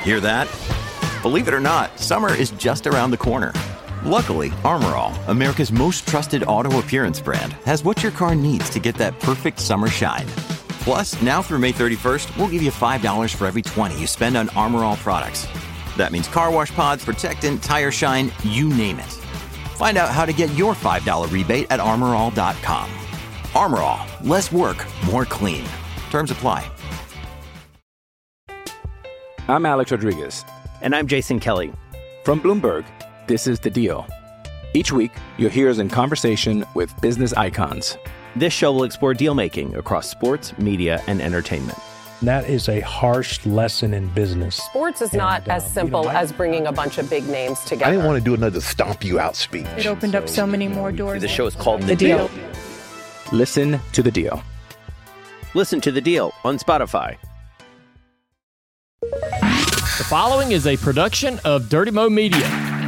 Hear that? Believe it or not, summer is just around the corner. Luckily, Armor All, America's most trusted auto appearance brand, has what your car needs to get that perfect summer shine. Plus, now through May 31st, we'll give you $5 for every $20 you spend on Armor All products. That means car wash pods, protectant, tire shine, you name it. Find out how to get your $5 rebate at armorall.com. Armor All, less work, more clean. Terms apply. I'm Alex Rodriguez. And I'm Jason Kelly. From Bloomberg, this is The Deal. Each week, you'll hear us in conversation with business icons. This show will explore deal-making across sports, media, and entertainment. That is a harsh lesson in business. Sports is not as simple as bringing a bunch of big names together. I didn't want to do another stomp you out speech. It opened up so many more doors. The show is called The Deal. Listen to The Deal. Listen to The Deal on Spotify. The following is a production of Dirty Mo Media.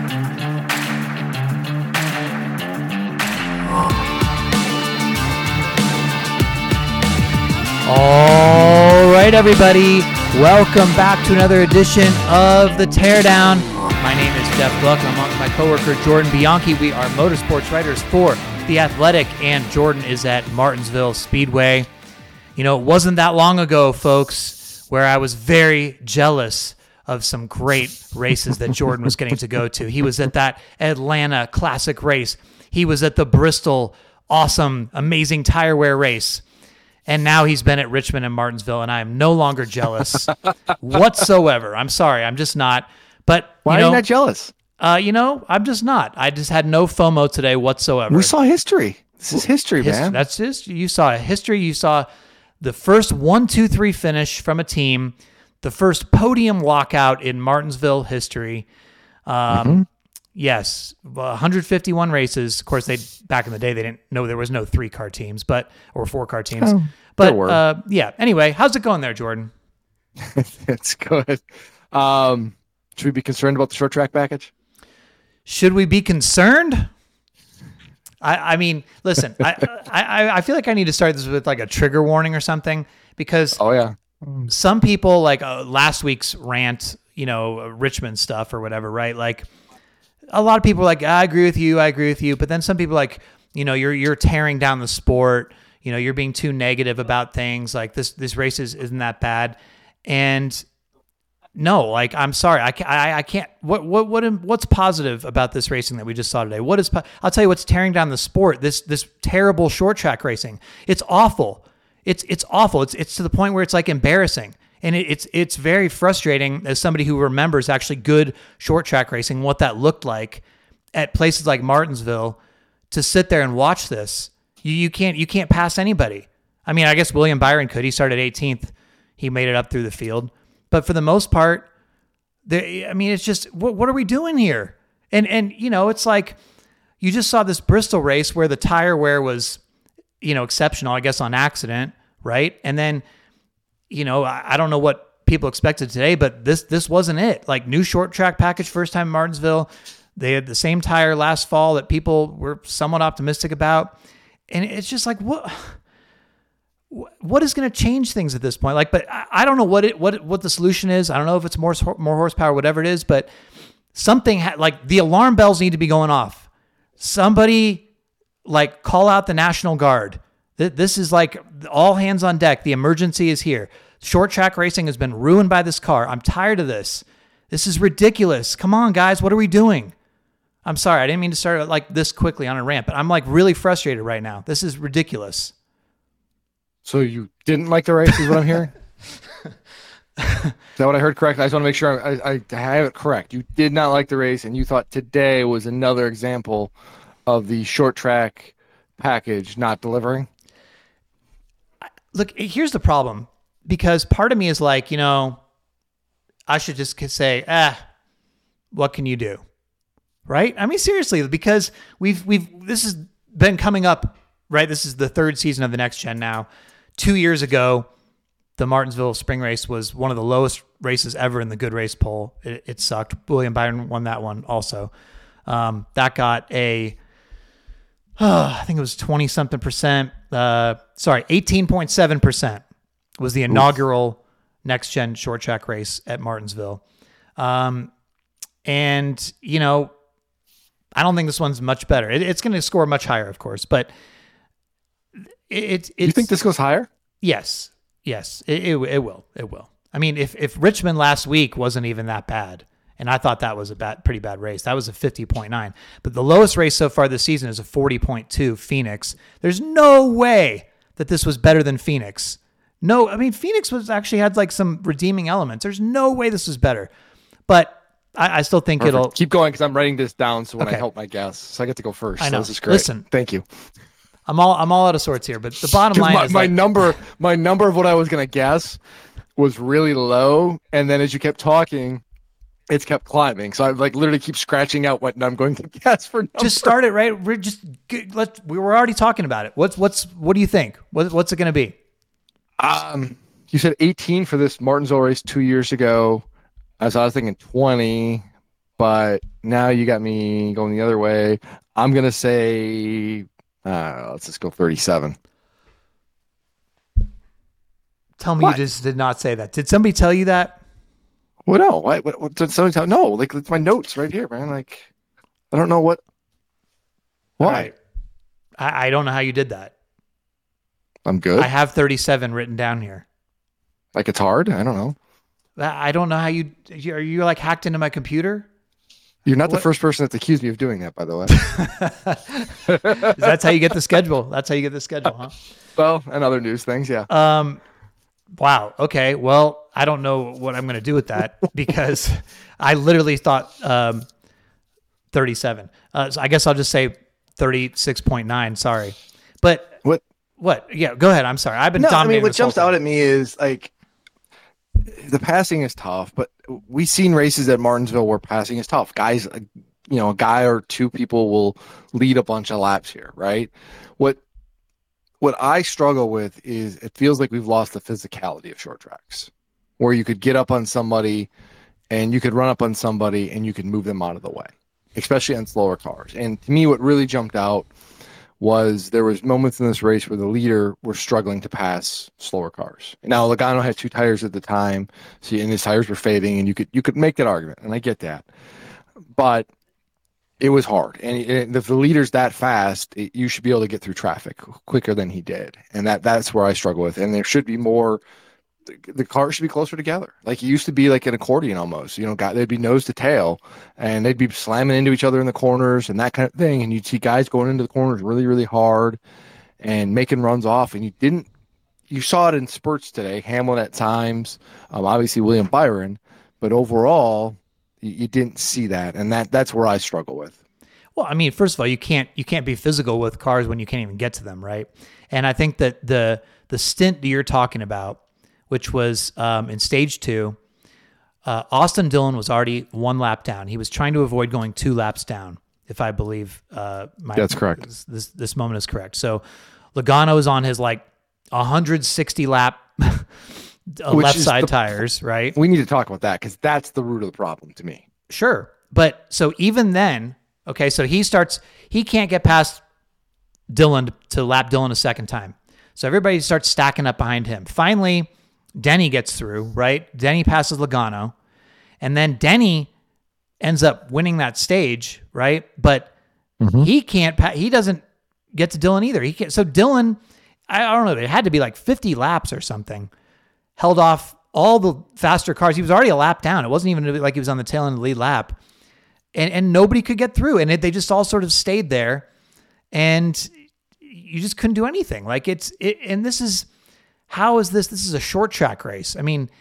All right, everybody. Welcome back to another edition of The Teardown. My name is Jeff Gluck. I'm with my coworker, Jordan Bianchi. We are motorsports writers for The Athletic, and Jordan is at Martinsville Speedway. You know, it wasn't that long ago, folks, where I was very jealous of some great races that Jordan was getting to go to. He was at that Atlanta Classic race. He was at the Bristol awesome, amazing tire wear race. And now he's been at Richmond and Martinsville, and I am no longer jealous whatsoever. I'm sorry, I'm just not. But why are you not jealous? I'm just not. I just had no FOMO today whatsoever. We saw history. This is history, man. That's history. You saw history. You saw the first 1-2-3 finish from a team, the first podium walkout in Martinsville history. Yes, 151 races. Of course, back in the day they didn't know there was no 3-car teams, or 4-car teams. But yeah. Anyway, how's it going there, Jordan? It's good. Should we be concerned about the short track package? Should we be concerned? I mean, listen. I feel like I need to start this with like a trigger warning or something, because some people like last week's rant, Richmond stuff or whatever, right? Like, a lot of people are like, I agree with you. But then some people are like, you're tearing down the sport. You're being too negative about things. Like this race isn't that bad. And no, like, I'm sorry. I can't, what's positive about this racing that we just saw today? I'll tell you what's tearing down the sport. This terrible short track racing. It's awful. It's awful. It's to the point where it's like embarrassing. And it's very frustrating as somebody who remembers actually good short track racing, what that looked like at places like Martinsville, to sit there and watch this. You can't pass anybody. I mean, I guess William Byron could. He started 18th. He made it up through the field. But for the most part, it's just, what are we doing here? And it's like, you just saw this Bristol race where the tire wear was, exceptional, I guess, on accident, right? And then, I don't know what people expected today, but this wasn't it. Like, new short track package, first time in Martinsville. They had the same tire last fall that people were somewhat optimistic about. And it's just like, what is going to change things at this point? Like, but I don't know what the solution is. I don't know if it's more horsepower, whatever it is, but something like the alarm bells need to be going off. Somebody like call out the National Guard. This is like all hands on deck. The emergency is here. Short track racing has been ruined by this car. I'm tired of this. This is ridiculous. Come on, guys. What are we doing? I'm sorry. I didn't mean to start like this quickly on a rant, but I'm like really frustrated right now. This is ridiculous. So you didn't like the race is what I'm hearing? Is that what I heard correctly? I just want to make sure I have it correct. You did not like the race, and you thought today was another example of the short track package not delivering? Look, here's the problem, because part of me is like, I should just say, what can you do? Right? I mean, seriously, because this has been coming up, right? This is the third season of the Next Gen now. 2 years ago, the Martinsville Spring Race was one of the lowest races ever in the good race poll. It sucked. William Byron won that one also. That got I think it was 20-something percent. 18.7% was the inaugural Next Gen short track race at Martinsville. And, you know, I don't think this one's much better. It's going to score much higher, of course, but it's. You think this goes higher? Yes. It will. I mean, if Richmond last week wasn't even that bad, and I thought that was a pretty bad race, that was a 50.9. But the lowest race so far this season is a 40.2 Phoenix. There's no way that this was better than Phoenix. No, I mean, Phoenix had like some redeeming elements. There's no way this was better. But I still think Perfect. it'll keep going because I'm writing this down. So when I help my guess, so I get to go first. I know. So this is great. Listen, thank you. I'm all out of sorts here, but the bottom line is my number of what I was gonna guess was really low, and then as you kept talking, it's kept climbing. So I like literally keep scratching out what I'm going to guess for. Just start it right. We were already talking about it. What do you think? What's it going to be? You said 18 for this Martinsville race 2 years ago. So I was thinking 20, but now you got me going the other way. I'm gonna say let's just go 37. Tell me you just did not say that. Did somebody tell you that? Well, no. What did somebody tell? No, like it's my notes right here, man. Like I don't know what. Why? Right. I don't know how you did that. I'm good. I have 37 written down here. Like it's hard? I don't know. I don't know how you are. You like hacked into my computer? You're not the first person that's accused me of doing that, by the way. That's how you get the schedule. That's how you get the schedule, huh? Well, and other news things, yeah. Wow. Okay. Well, I don't know what I'm going to do with that because I literally thought 37. So I guess I'll just say 36.9. Sorry, but what? Yeah, go ahead. I'm sorry. I've been dominating. I mean, what jumps out at me is like the passing is tough, but we've seen races at Martinsville where passing is tough. Guys, a guy or two people will lead a bunch of laps here, right? What I struggle with is it feels like we've lost the physicality of short tracks, where you could get up on somebody and you could run up on somebody and you could move them out of the way, especially on slower cars. And to me, what really jumped out was there was moments in this race where the leader were struggling to pass slower cars. Now, Logano had 2 tires at the time, and his tires were fading, and you could make that argument, and I get that. But it was hard. And if the leader's that fast, you should be able to get through traffic quicker than he did. And that's where I struggle with. And there should be more. The cars should be closer together. Like it used to be like an accordion almost. They'd be nose to tail, and they'd be slamming into each other in the corners and that kind of thing. And you'd see guys going into the corners really, really hard and making runs off. And you saw it in spurts today. Hamlin at times, obviously William Byron, but overall, you didn't see that, and that's where I struggle with. Well, I mean, first of all, you can't be physical with cars when you can't even get to them, right? And I think that the stint that you're talking about, which was in stage 2, Austin Dillon was already 1 lap down. He was trying to avoid going 2 laps down, if I believe that's correct. This moment is correct. So Logano is on his like 160 lap. Left side tires, right? We need to talk about that because that's the root of the problem to me. Sure. But so even then, okay, so he can't get past Dillon to lap Dillon a second time. So everybody starts stacking up behind him. Finally, Denny gets through, right? Denny passes Logano, and then Denny ends up winning that stage, right? But he doesn't get to Dillon either. He can't. So Dillon, I don't know, it had to be like 50 laps or something. Held off all the faster cars. He was already a lap down. It wasn't even like he was on the tail end of the lead lap. And nobody could get through. And they just all sort of stayed there. And you just couldn't do anything. Like and this is, how is this? This is a short track race. I mean,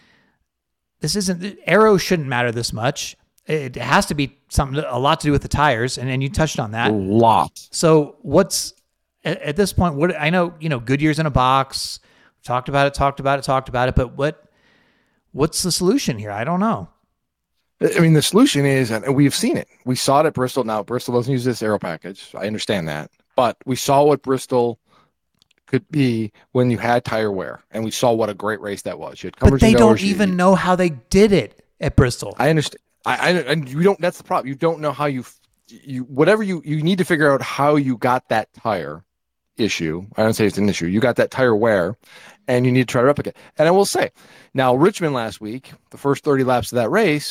arrows shouldn't matter this much. It has to be a lot to do with the tires. And you touched on that. A lot. So what's, at this point, I know, Goodyear's in a box. Talked about it. But what's the solution here? I don't know. I mean, the solution is, and we've seen it. We saw it at Bristol. Now, Bristol doesn't use this aero package. I understand that. But we saw what Bristol could be when you had tire wear. And we saw what a great race that was. But they don't even know how they did it at Bristol. I understand. And you don't, that's the problem. You don't know how you need to figure out how you got that tire issue. I don't say it's an issue. You got that tire wear, and you need to try to replicate. And I will say, now Richmond last week, the first 30 laps of that race,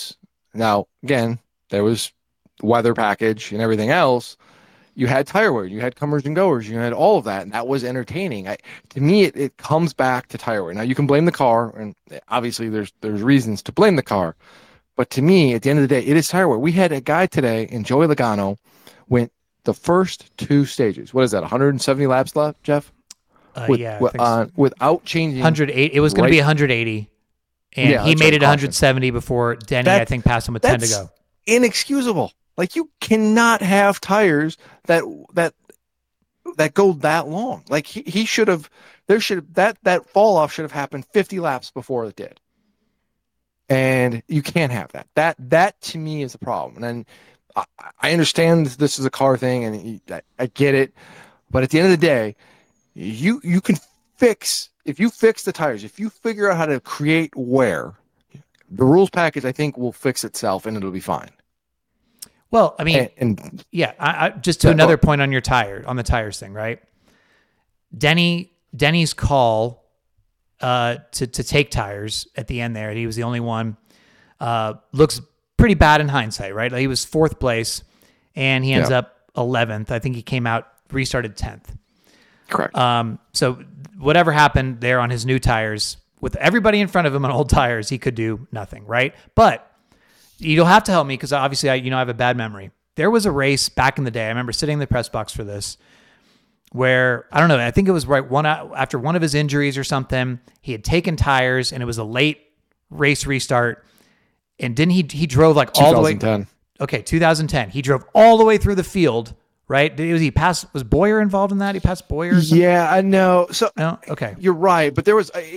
Now, again, there was weather package and everything else. You had tire wear, you had comers and goers, you had all of that, and that was entertaining. To me, it comes back to tire wear. Now, you can blame the car, and obviously there's reasons to blame the car, but to me, at the end of the day, it is tire wear. We had a guy today, and Joey Logano went the first 2 stages. What is that, 170 laps left, Jeff? Without changing. 108. It was going to be 180, and he made it 170 before Denny, I think, passed him with 10 to go. Inexcusable. Like, you cannot have tires that go that long. Like, he should have. That fall off should have happened 50 laps before it did. And you can't have that. That to me is the problem. And I understand this is a car thing, and I get it. But at the end of the day, you can fix, if you fix the tires, if you figure out how to create wear, the rules package, I think, will fix itself and it'll be fine. Well, I mean, I just to another point on the tires thing, right? Denny's call to take tires at the end there, he was the only one, looks pretty bad in hindsight, right? Like, he was 4th place and he ends up 11th. I think he came out, restarted 10th. Correct. So whatever happened there on his new tires, with everybody in front of him on old tires, he could do nothing, right? But you'll have to help me, because obviously I have a bad memory. There was a race back in the day. I remember sitting in the press box for this, where, I don't know, I think it was after one of his injuries or something, he had taken tires and it was a late race restart. And didn't he drove like all the way? 2010. Okay, 2010. He drove all the way through the field, right? Was Boyer involved in that? He passed Boyer or something? Yeah, I know. So, no? Okay. You're right. But there was, let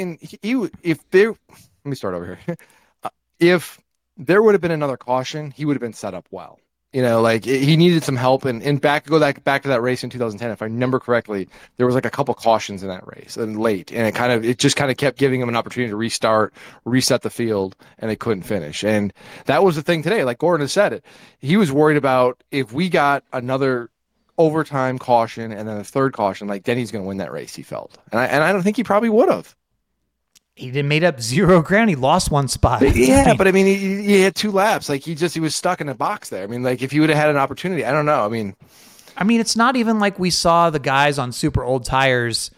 me start over here. If there would have been another caution, he would have been set up well. Like, he needed some help. And back to that race in 2010, if I remember correctly, there was like a couple cautions in that race and late, and it just kept giving him an opportunity to reset the field, and they couldn't finish. And that was the thing today. Like Gordon has said it, he was worried about if we got another overtime caution and then a third caution, like, Denny's going to win that race. He felt, and I don't think he probably would have. He did made up $0 He lost 1 spot. Yeah, but I mean, he had 2 laps. Like, he was stuck in a box there. I mean, like, if he would have had an opportunity, I don't know. I mean, it's not even like we saw the guys on super old tires,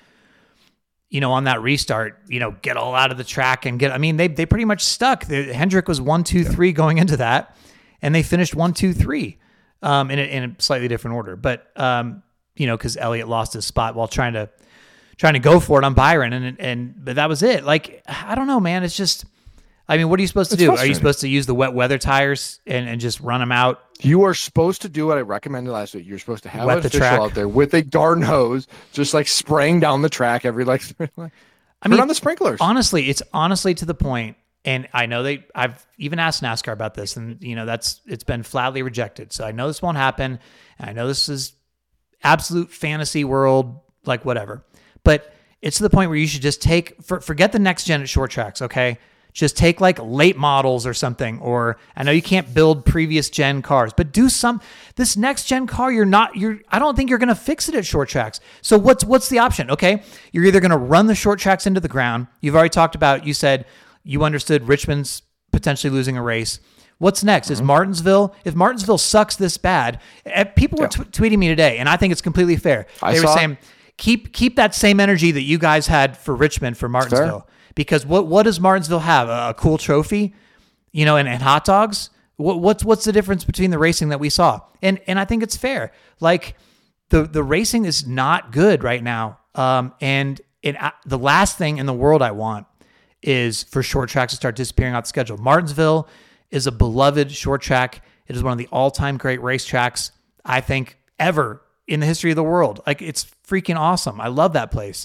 on that restart, get all out of the track and they pretty much stuck. Hendrick was 1, 2, 3 going into that, and they finished 1, 2, 3, in a slightly different order. But because Elliott lost his spot while trying to go for it on Byron, but that was it. Like, I don't know, man. It's just, what are you supposed to do? Are you supposed to use the wet weather tires and just run them out? You are supposed to do what I recommended last week. You're supposed to have an official out there with a garden hose, just like spraying down the track every turn on the sprinklers. Honestly, it's to the point, and I know I've even asked NASCAR about this, and it's been flatly rejected. So I know this won't happen. And I know this is absolute fantasy world, like whatever. But it's to the point where you should just forget the next gen at short tracks, okay? Just take like late models or something, or I know you can't build previous gen cars, but do this next gen car, I don't think you're going to fix it at short tracks. So what's the option? Okay. You're either going to run the short tracks into the ground. You've already talked about, you said you understood Richmond's potentially losing a race. What's next? Is Martinsville? If Martinsville sucks this bad, people were tweeting me today, and I think it's completely fair. They were saying, keep that same energy that you guys had for Richmond for Martinsville. Because what does Martinsville have? A cool trophy, and hot dogs? What's the difference between the racing that we saw? And I think it's fair. Like, the racing is not good right now. And the last thing in the world I want is for short tracks to start disappearing off the schedule. Martinsville is a beloved short track. It is one of the all-time great racetracks, I think, ever in the history of the world. Like, it's freaking awesome. I love that place.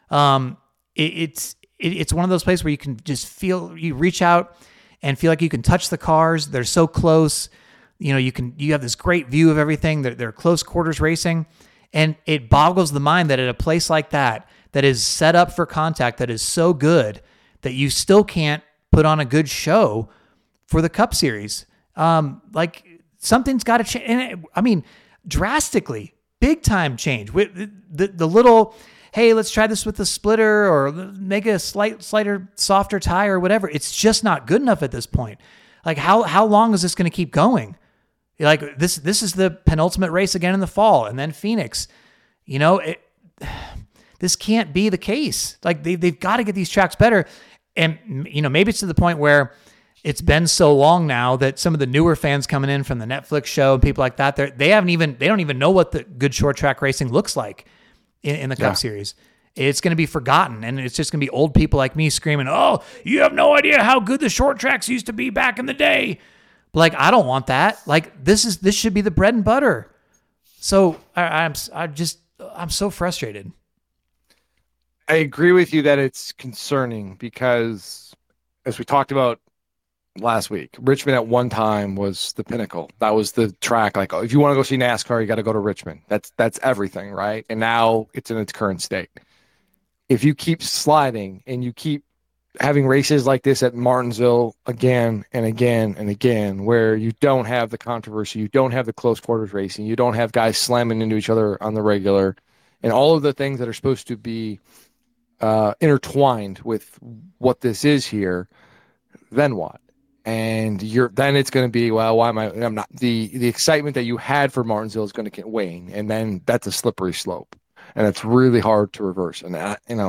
It's one of those places where you can just you reach out and feel like you can touch the cars. They're so close. You have this great view of everything. They're close quarters racing. And it boggles the mind that at a place like that is set up for contact, that is so good, that you still can't put on a good show for the Cup Series. Like, something's got to change. And drastically, big time change. With the little, hey, let's try this with the splitter or make a slighter, softer tire or whatever. It's just not good enough at this point. Like how long is this going to keep going? Like this is the penultimate race again in the fall, and then Phoenix. This can't be the case. Like they've got to get these tracks better. And maybe it's to the point where it's been so long now that some of the newer fans coming in from the Netflix show and people like that, they don't even know what the good short track racing looks like in the Cup Series. It's going to be forgotten, and it's just going to be old people like me screaming, "Oh, you have no idea how good the short tracks used to be back in the day." But like, I don't want that. Like, this should be the bread and butter. So I'm so frustrated. I agree with you that it's concerning because, as we talked about last week, Richmond at one time was the pinnacle. That was the track. Like, if you want to go see NASCAR, you got to go to Richmond. That's everything, right? And now it's in its current state. If you keep sliding and you keep having races like this at Martinsville again and again and again, where you don't have the controversy, you don't have the close quarters racing, you don't have guys slamming into each other on the regular, and all of the things that are supposed to be intertwined with what this is here, then what? And then it's going to be, well, why am I'm not the excitement that you had for Martinsville is going to wane, and then that's a slippery slope, and it's really hard to reverse. And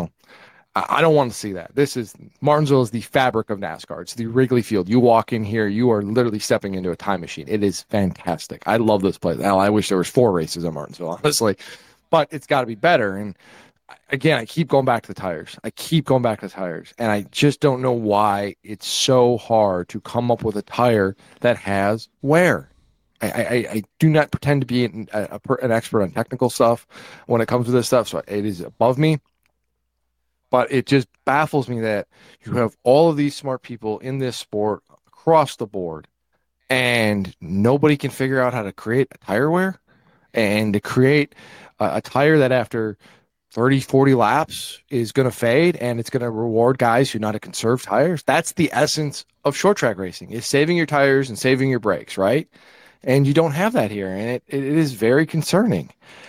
I don't want to see that. Martinsville is the fabric of NASCAR. It's the Wrigley Field. You walk in here, you are literally stepping into a time machine. It is fantastic. I love this place. Hell, I wish there was 4 races at Martinsville, honestly, but it's got to be better. And again, I keep going back to the tires. And I just don't know why it's so hard to come up with a tire that has wear. I do not pretend to be an expert on technical stuff when it comes to this stuff, so it is above me. But it just baffles me that you have all of these smart people in this sport across the board, and nobody can figure out how to create a tire wear and to create a tire that after 30, 40 laps is going to fade, and it's going to reward guys who know how to conserve tires. That's the essence of short track racing, is saving your tires and saving your brakes, right? And you don't have that here, and it is very concerning.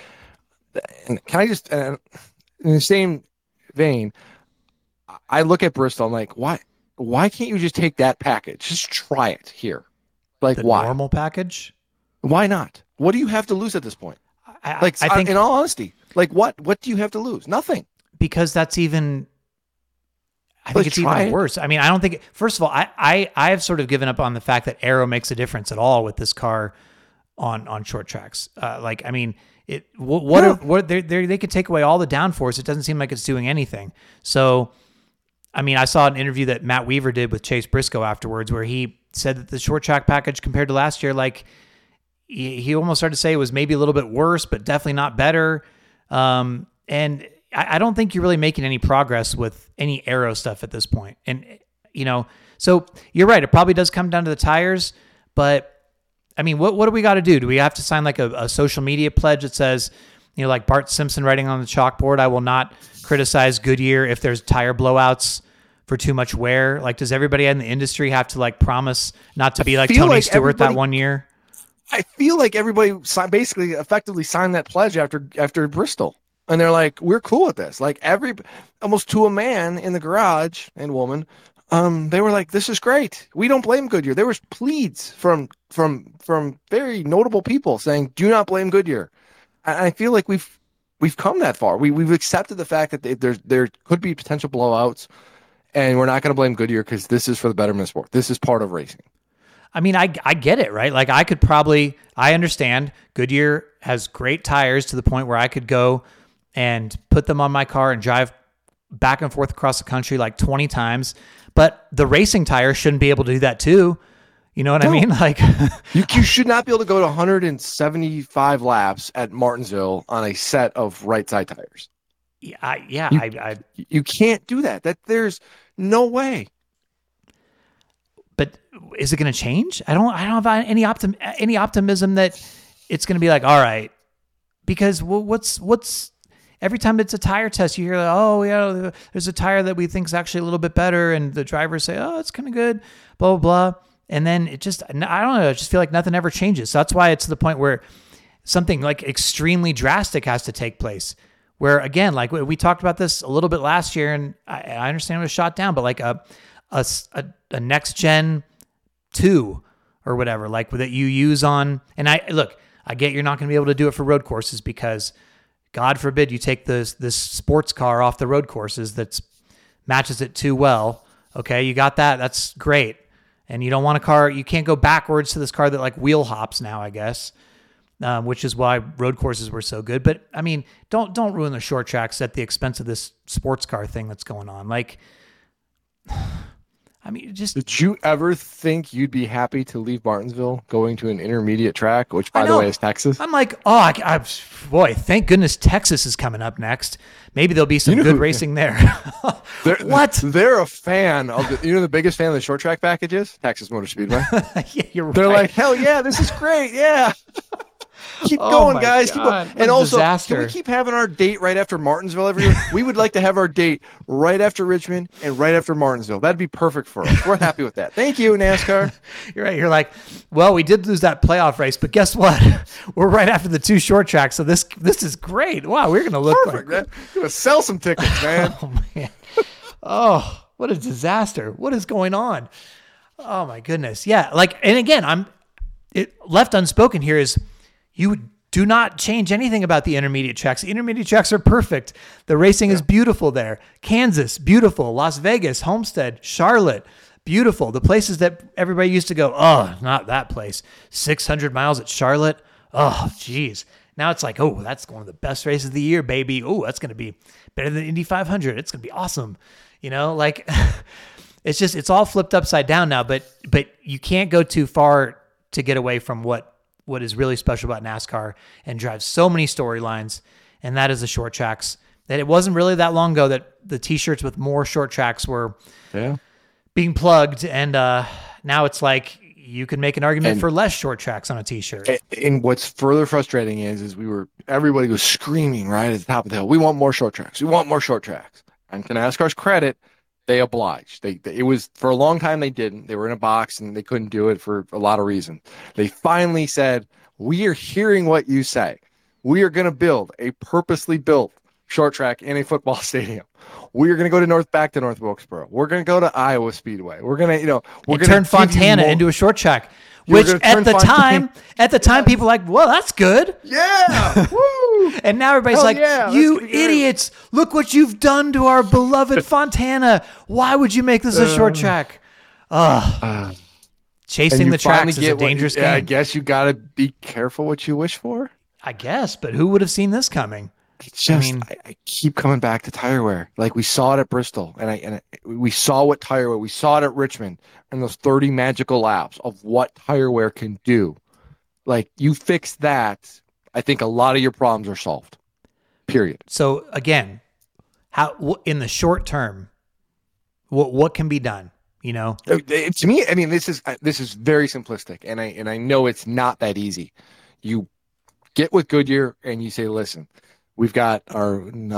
And can I just, in the same vein, I look at Bristol, I'm like, why can't you just take that package? Just try it here. Like, why? Normal package? Why not? What do you have to lose at this point? I think, in all honesty, like what do you have to lose? Nothing. Because that's even, I think it's even worse. I mean, I don't think, first of all, I have sort of given up on the fact that aero makes a difference at all with this car on short tracks. Like, I mean, they could take away all the downforce. It doesn't seem like it's doing anything. So, I mean, I saw an interview that Matt Weaver did with Chase Briscoe afterwards, where he said that the short track package compared to last year, like he almost started to say it was maybe a little bit worse, but definitely not better. And I don't think you're really making any progress with any aero stuff at this point. And, so you're right. It probably does come down to the tires, but I mean, what do we got to do? Do we have to sign like a social media pledge that says, like Bart Simpson writing on the chalkboard, I will not criticize Goodyear if there's tire blowouts for too much wear? Like, does everybody in the industry have to like promise not to be like Tony Stewart that one year? I feel like everybody basically effectively signed that pledge after Bristol. And they're like, we're cool with this. Like almost to a man in the garage and woman, they were like, this is great. We don't blame Goodyear. There was pleads from very notable people saying, do not blame Goodyear. I feel like we've come that far. We've accepted the fact that there could be potential blowouts, and we're not going to blame Goodyear because this is for the betterment of sport. This is part of racing. I mean, I get it, right? Like I understand Goodyear has great tires to the point where I could go and put them on my car and drive back and forth across the country like 20 times, but the racing tire shouldn't be able to do that too. You know what I mean? Like you should not be able to go to 175 laps at Martinsville on a set of right side tires. You can't do that. There's no way. But is it going to change? I don't have any optimism that it's going to be like, all right, because what's every time it's a tire test, you hear like, oh yeah, there's a tire that we think is actually a little bit better, and the drivers say, oh, it's kind of good, blah blah blah, and then I don't know, I just feel like nothing ever changes. So that's why it's to the point where something like extremely drastic has to take place. Where again, like we talked about this a little bit last year, and I understand it was shot down, but like a next gen 2 or whatever, like that you use on. And I get you're not going to be able to do it for road courses because God forbid you take this sports car off the road courses that matches it too well. Okay, you got that. That's great. And you don't want a car. You can't go backwards to this car that like wheel hops now, I guess, which is why road courses were so good. But I mean, don't ruin the short tracks at the expense of this sports car thing that's going on. Like, I mean, just. Did you ever think you'd be happy to leave Martinsville going to an intermediate track, which by the way is Texas? I'm like, boy, thank goodness Texas is coming up next. Maybe there'll be some good racing there. What? They're a fan of the biggest fan of the short track packages? Texas Motor Speedway. Yeah, you're right. They're like, hell yeah, this is great. Yeah. Keep going, guys. Keep going. And also, can we keep having our date right after Martinsville every year? We would like to have our date right after Richmond and right after Martinsville. That'd be perfect for us. We're happy with that. Thank you, NASCAR. You're right. You're like, well, we did lose that playoff race, but guess what? We're right after the 2 short tracks, so this is great. Wow, we're gonna look perfect, man. We're gonna sell some tickets, man. Oh man. Oh, what a disaster. What is going on? Oh my goodness. Yeah, like, and again, left unspoken here is you do not change anything about the intermediate tracks. The intermediate tracks are perfect. The racing is beautiful there. Kansas, beautiful. Las Vegas, Homestead, Charlotte, beautiful. The places that everybody used to go, oh, not that place. 600 miles at Charlotte. Oh, geez. Now it's like, oh, that's one of the best races of the year, baby. Oh, that's going to be better than Indy 500. It's going to be awesome. You know, like it's all flipped upside down now, but you can't go too far to get away from what is really special about NASCAR and drives so many storylines, and that is the short tracks. That it wasn't really that long ago that the T-shirts with more short tracks were being plugged, and now it's like you can make an argument for less short tracks on a T-shirt. And what's further frustrating is everybody was screaming right at the top of the hill, we want more short tracks. We want more short tracks. And to NASCAR's credit, they obliged. It was for a long time they didn't. They were in a box and they couldn't do it for a lot of reasons. They finally said, we are hearing what you say. We are going to build a purposely built short track in a football stadium. We are going to go back to North Wilkesboro. We're going to go to Iowa Speedway. We're going to, we're going to turn Fontana into a short track. Which at the time, people were like, well, that's good. Yeah. Woo. And now everybody's like, you idiots, look what you've done to our beloved Fontana. Why would you make this a short track? Chasing the tracks is a dangerous game. I guess you got to be careful what you wish for. I guess, but who would have seen this coming? I keep coming back to tire wear. Like we saw it at Bristol, and we saw what tire wear. We saw it at Richmond, and those 30 magical laps of what tire wear can do. Like you fix that, I think a lot of your problems are solved. Period. So again, how in the short term, what can be done? You know, to me, I mean, this is very simplistic, and I know it's not that easy. You get with Goodyear and you say, listen. We've got our,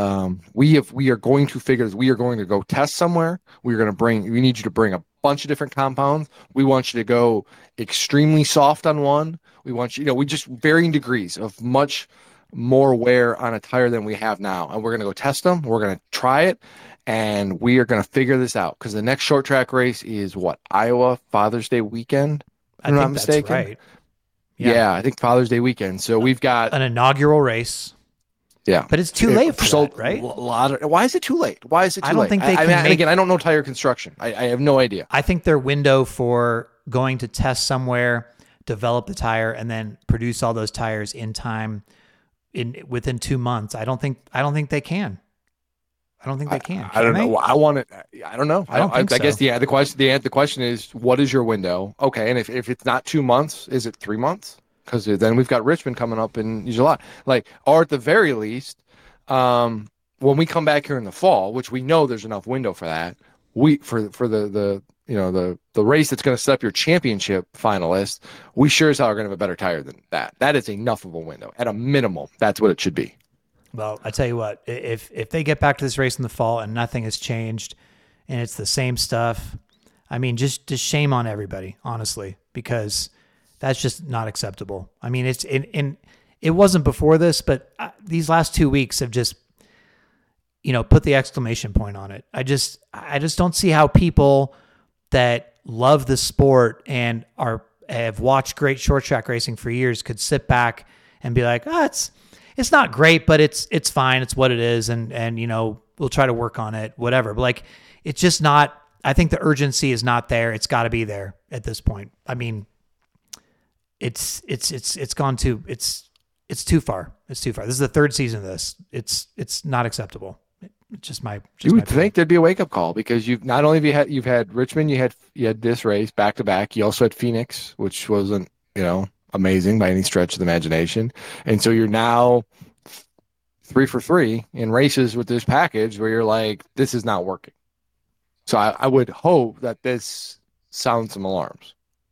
we are going to figure this. We are going to go test somewhere. We need you to bring a bunch of different compounds. We want you to go extremely soft on one. We want you, we just varying degrees of much more wear on a tire than we have now. And we're going to go test them. We're going to try it. And we are going to figure this out because the next short track race is Iowa Father's Day weekend. If I'm not mistaken. That's right. Yeah, I think Father's Day weekend. So we've got an inaugural race. Yeah, but it's too late for that, right? Why is it too late? I don't think they can. Again, I don't know tire construction. I have no idea. I think their window for going to test somewhere, develop the tire, and then produce all those tires in time, within 2 months. I don't think they can. I don't think they can. I don't know. I want it. I don't know. I guess the question is, what is your window? Okay, and if it's not 2 months, is it 3 months? Because then we've got Richmond coming up in July. Or at the very least, when we come back here in the fall, which we know there's enough window for that, for the race that's going to set up your championship finalist, we sure as hell are going to have a better tire than that. That is enough of a window. At a minimum, that's what it should be. Well, I tell you what, if they get back to this race in the fall and nothing has changed and it's the same stuff, I mean, just shame on everybody, honestly, because that's just not acceptable. I mean, it wasn't before this, but these last 2 weeks have just, put the exclamation point on it. I just don't see how people that love the sport and have watched great short track racing for years could sit back and be like, it's not great, but it's fine. It's what it is. And, you know, we'll try to work on it, whatever. But like, it's just not, I think the urgency is not there. It's got to be there at this point. I mean, it's gone too, it's too far. It's too far. This is the third season of this. It's not acceptable. It's just my, you would think there'd be a wake up call, because you've not only you've had Richmond, you had this race back to back. You also had Phoenix, which wasn't, you know, amazing by any stretch of the imagination. And so you're now 3 for 3 in races with this package where you're like, this is not working. So I would hope that this sounds some alarms.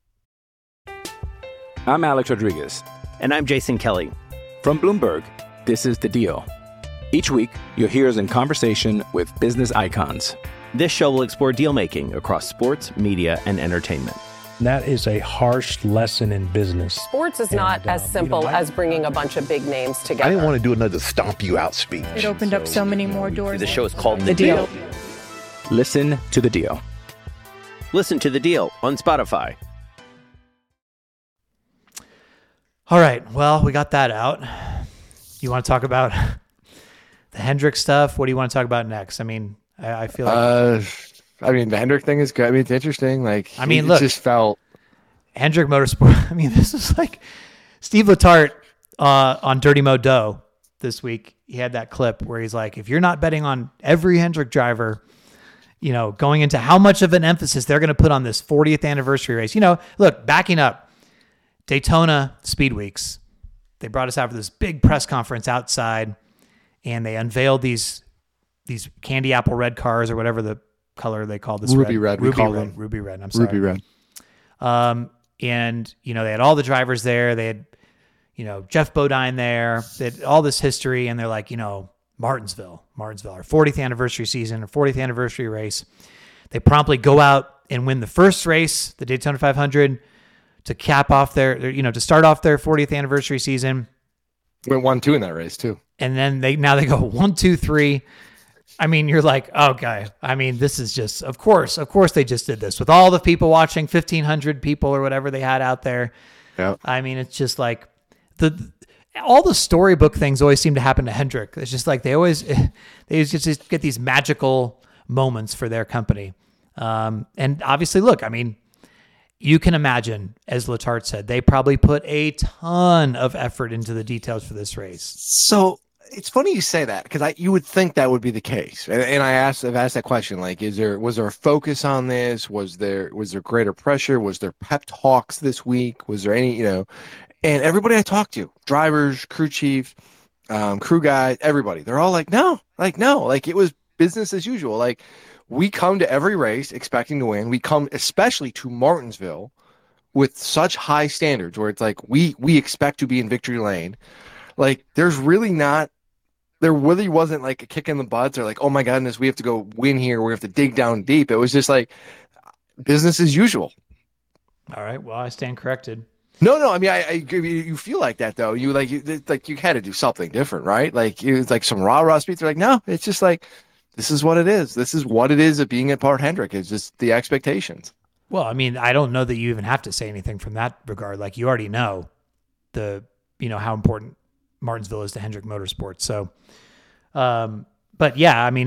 I'm Alex Rodriguez. And I'm Jason Kelly. From Bloomberg, this is The Deal. Each week, you'll hear us in conversation with business icons. This show will explore deal-making across sports, media, and entertainment. That is a harsh lesson in business. Sports is not as simple as bringing a bunch of big names together. I didn't want to do another stomp you out speech. It opened up so many more doors. The show is called The Deal. Listen to The Deal. Listen to The Deal on Spotify. All right. Well, we got that out. You want to talk about the Hendrick stuff? What do you want to talk about next? I mean, I feel like... I mean, the Hendrick thing is good. I mean, it's interesting. Like, I mean, look, just felt Hendrick Motorsport. I mean, this is like Steve Letarte on Dirty Mo Doe this week. He had that clip where he's like, if you're not betting on every Hendrick driver, you know, going into how much of an emphasis they're going to put on this 40th anniversary race. You know, look, backing up, Daytona Speed Weeks, they brought us out for this big press conference outside, and they unveiled these candy apple red cars, or whatever the color they call this. Ruby red. Ruby red. I'm sorry. Ruby red. And, you know, they had all the drivers there. They had, you know, Jeff Bodine there. They had all this history, and they're like, you know, Martinsville, our 40th anniversary season, our 40th anniversary race. They promptly go out and win the first race, the Daytona 500, to cap off to start off their 40th anniversary season. Went 1-2 in that race too. And then they go 1, 2, 3. I mean, you're like, okay. I mean, this is just, of course they just did this with all the people watching, 1,500 people or whatever they had out there. Yeah. I mean, it's just like all the storybook things always seem to happen to Hendrick. It's just like they just get these magical moments for their company. And obviously, look, I mean, you can imagine, as Letarte said, they probably put a ton of effort into the details for this race. So it's funny you say that, because you would think that would be the case. And I've asked that question, like, was there a focus on this? Was there greater pressure? Was there pep talks this week? Was there any, you know, and everybody I talked to, drivers, crew chief, crew guys, everybody, they're all like, no, it was business as usual. Like, we come to every race expecting to win. We come especially to Martinsville with such high standards where it's like, we expect to be in victory lane. Like, there really wasn't like a kick in the butts or like, oh my goodness, we have to go win here. We have to dig down deep. It was just like business as usual. All right. Well, I stand corrected. No. I mean, you feel like that though. You had to do something different, right? Like, it was like some rah speech. They're like, no, it's just like, this is what it is. This is what it is of being at Bart Hendrick. It's just the expectations. Well, I mean, I don't know that you even have to say anything from that regard. Like, you already know how important Martinsville is to Hendrick Motorsports. So, but yeah, I mean,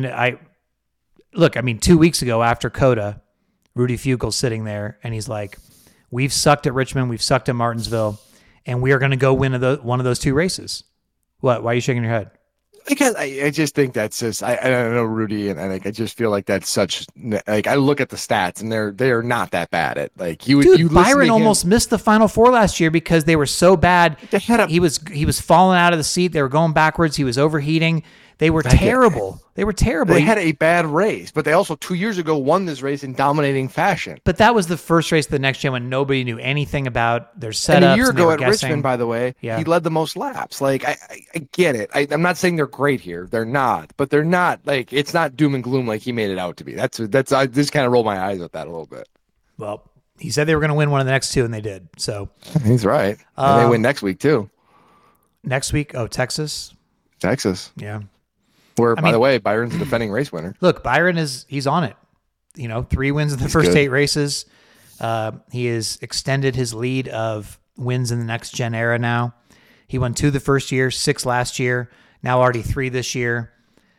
2 weeks ago after COTA, Rudy Fugel's sitting there and he's like, we've sucked at Richmond, we've sucked at Martinsville, and we are going to go win one of those two races. What? Why are you shaking your head? Because I just think that's just, I don't know Rudy, and I just feel like that's such, like, I look at the stats and they are not that bad at, like, Byron almost missed the Final Four last year because they were so bad. He was falling out of the seat. They were going backwards. He was overheating. They were terrible. They were terrible. They had a bad race, but they also 2 years ago won this race in dominating fashion. But that was the first race of the next gen when nobody knew anything about their setups. And a year ago at Richmond, by the way, he led the most laps. Like, I get it. I'm not saying they're great here. They're not. But they're not, like, it's not doom and gloom like he made it out to be. I just kind of roll my eyes at that a little bit. Well, he said they were going to win one of the next two, and they did. So he's right. And they win next week, too. Next week? Oh, Texas? Yeah. Where, by the way, Byron's the defending race winner. Look, Byron he's on it. 3 wins in the first 8 races. He has extended his lead of wins in the next gen era now. He won 2 the first year, 6 last year, now already 3 this year.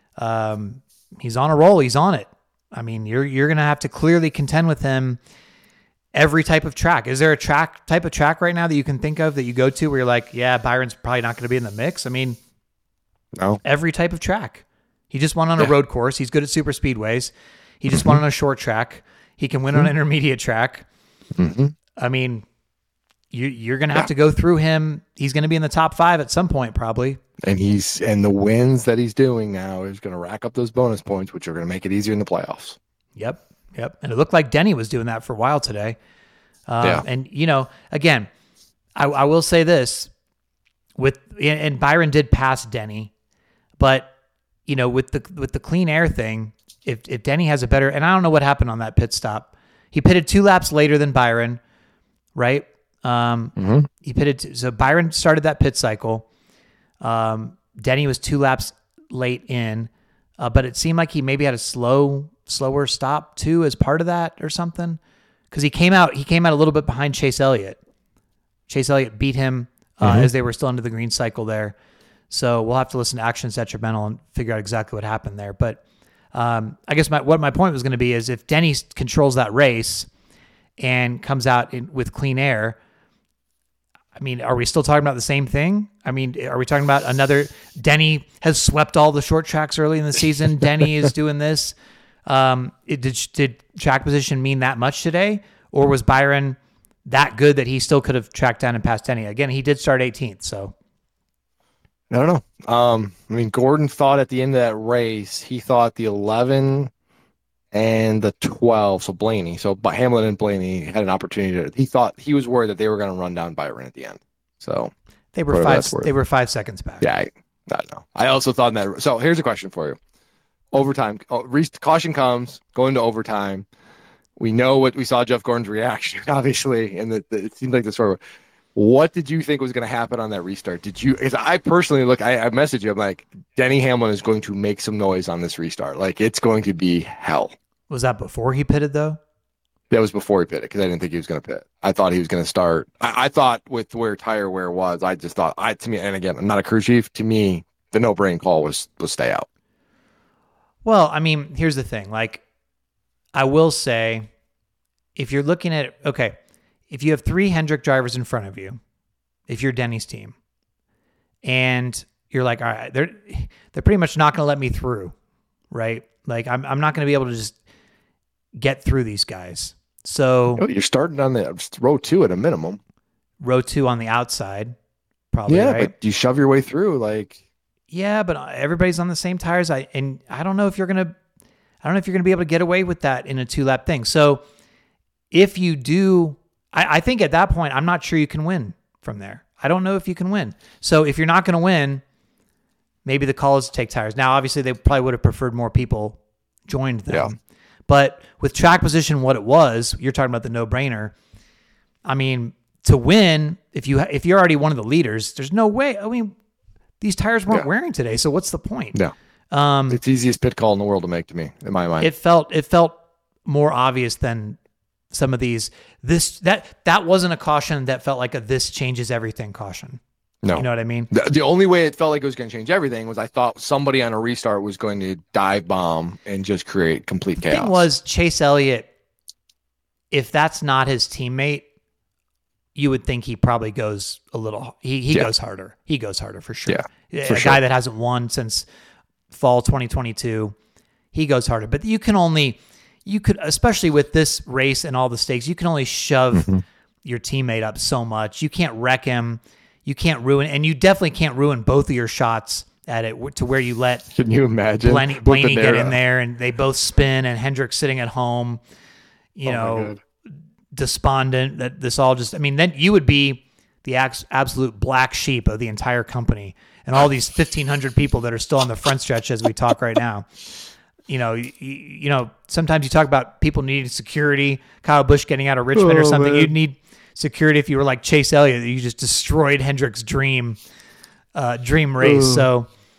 He's on a roll. He's on it. I mean, you're going to have to clearly contend with him every type of track. Is there a type of track right now that you can think of that you go to where you're like, yeah, Byron's probably not going to be in the mix? I mean, no. Every type of track. He just won on a road course. He's good at super speedways. He just won on a short track. He can win on an intermediate track. I mean, you're going to have to go through him. He's going to be in the top 5 at some point, probably. And the wins that he's doing now is going to rack up those bonus points, which are going to make it easier in the playoffs. Yep. And it looked like Denny was doing that for a while today. And again, I will say this and Byron did pass Denny, but with the clean air thing, if Denny has a better, and I don't know what happened on that pit stop. He pitted 2 laps later than Byron, right? He pitted, so Byron started that pit cycle. Denny was 2 laps late in, but it seemed like he maybe had a slower stop too as part of that or something. Cause he came out a little bit behind Chase Elliott. Chase Elliott beat him as they were still into the green cycle there. So we'll have to listen to Actions Detrimental and figure out exactly what happened there. But I guess what my point was going to be is if Denny controls that race and comes out with clean air, I mean, are we still talking about the same thing? I mean, are we talking about another Denny has swept all the short tracks early in the season? Denny is doing this. Did track position mean that much today? Or was Byron that good that he still could have tracked down and passed Denny? Again, he did start 18th, so. I don't know. I mean, Gordon thought at the end of that race, he thought the 11 and the 12, so Blaney. So Hamlin and Blaney had an opportunity he thought he was worried that they were going to run down Byron at the end. So they were 5 seconds back. Yeah, I don't know. I also thought that. So here's a question for you. Overtime, caution comes, going to overtime. We know what we saw Jeff Gordon's reaction, obviously, and it seemed like the story. What did you think was going to happen on that restart? Because I personally I messaged you. I'm like, Denny Hamlin is going to make some noise on this restart. Like, it's going to be hell. Was that before he pitted, though? That was before he pitted, because I didn't think he was going to pit. I thought he was going to start. I thought with where tire wear was, I just thought, to me, and again, I'm not a crew chief. To me, the no-brain call was stay out. Well, I mean, here's the thing. Like, I will say, if you're looking at, if you have 3 Hendrick drivers in front of you, if you're Denny's team, and you're like, all right, they're pretty much not going to let me through, right? Like, I'm not going to be able to just get through these guys. So you're starting on the row 2 at a minimum. Row 2 on the outside, probably. Yeah, right? But you shove your way through, like. Yeah, but everybody's on the same tires. I don't know if you're gonna be able to get away with that in a 2-lap thing. So if you do, I think at that point, I'm not sure you can win from there. I don't know if you can win. So if you're not going to win, maybe the call is to take tires. Now, obviously, they probably would have preferred more people joined them. Yeah. But with track position, what it was, you're talking about the no-brainer. I mean, to win, if you're already one of the leaders, there's no way. I mean, these tires weren't wearing today, so what's the point? Yeah. It's the easiest pit call in the world to make, to me, in my mind. It felt more obvious than some of these. That wasn't a caution that felt like this changes everything caution. No. You know what I mean? The only way it felt like it was going to change everything was I thought somebody on a restart was going to dive bomb and just create complete chaos. The thing was, Chase Elliott, if that's not his teammate, you would think he probably goes a little. He goes harder. He goes harder for sure. Yeah, a guy that hasn't won since fall 2022, he goes harder. But you could, especially with this race and all the stakes, you can only shove your teammate up so much. You can't wreck him. You can't ruin, and you definitely can't ruin both of your shots at it to where you let. Can you imagine Blaney get in there and they both spin and Hendrick sitting at home, despondent that this all just, I mean, then you would be the absolute black sheep of the entire company and all these 1,500 people that are still on the front stretch as we talk right now. You know, sometimes you talk about people needing security, Kyle Busch getting out of Richmond or something. Man. You'd need security if you were like Chase Elliott, you just destroyed Hendrick's dream race. So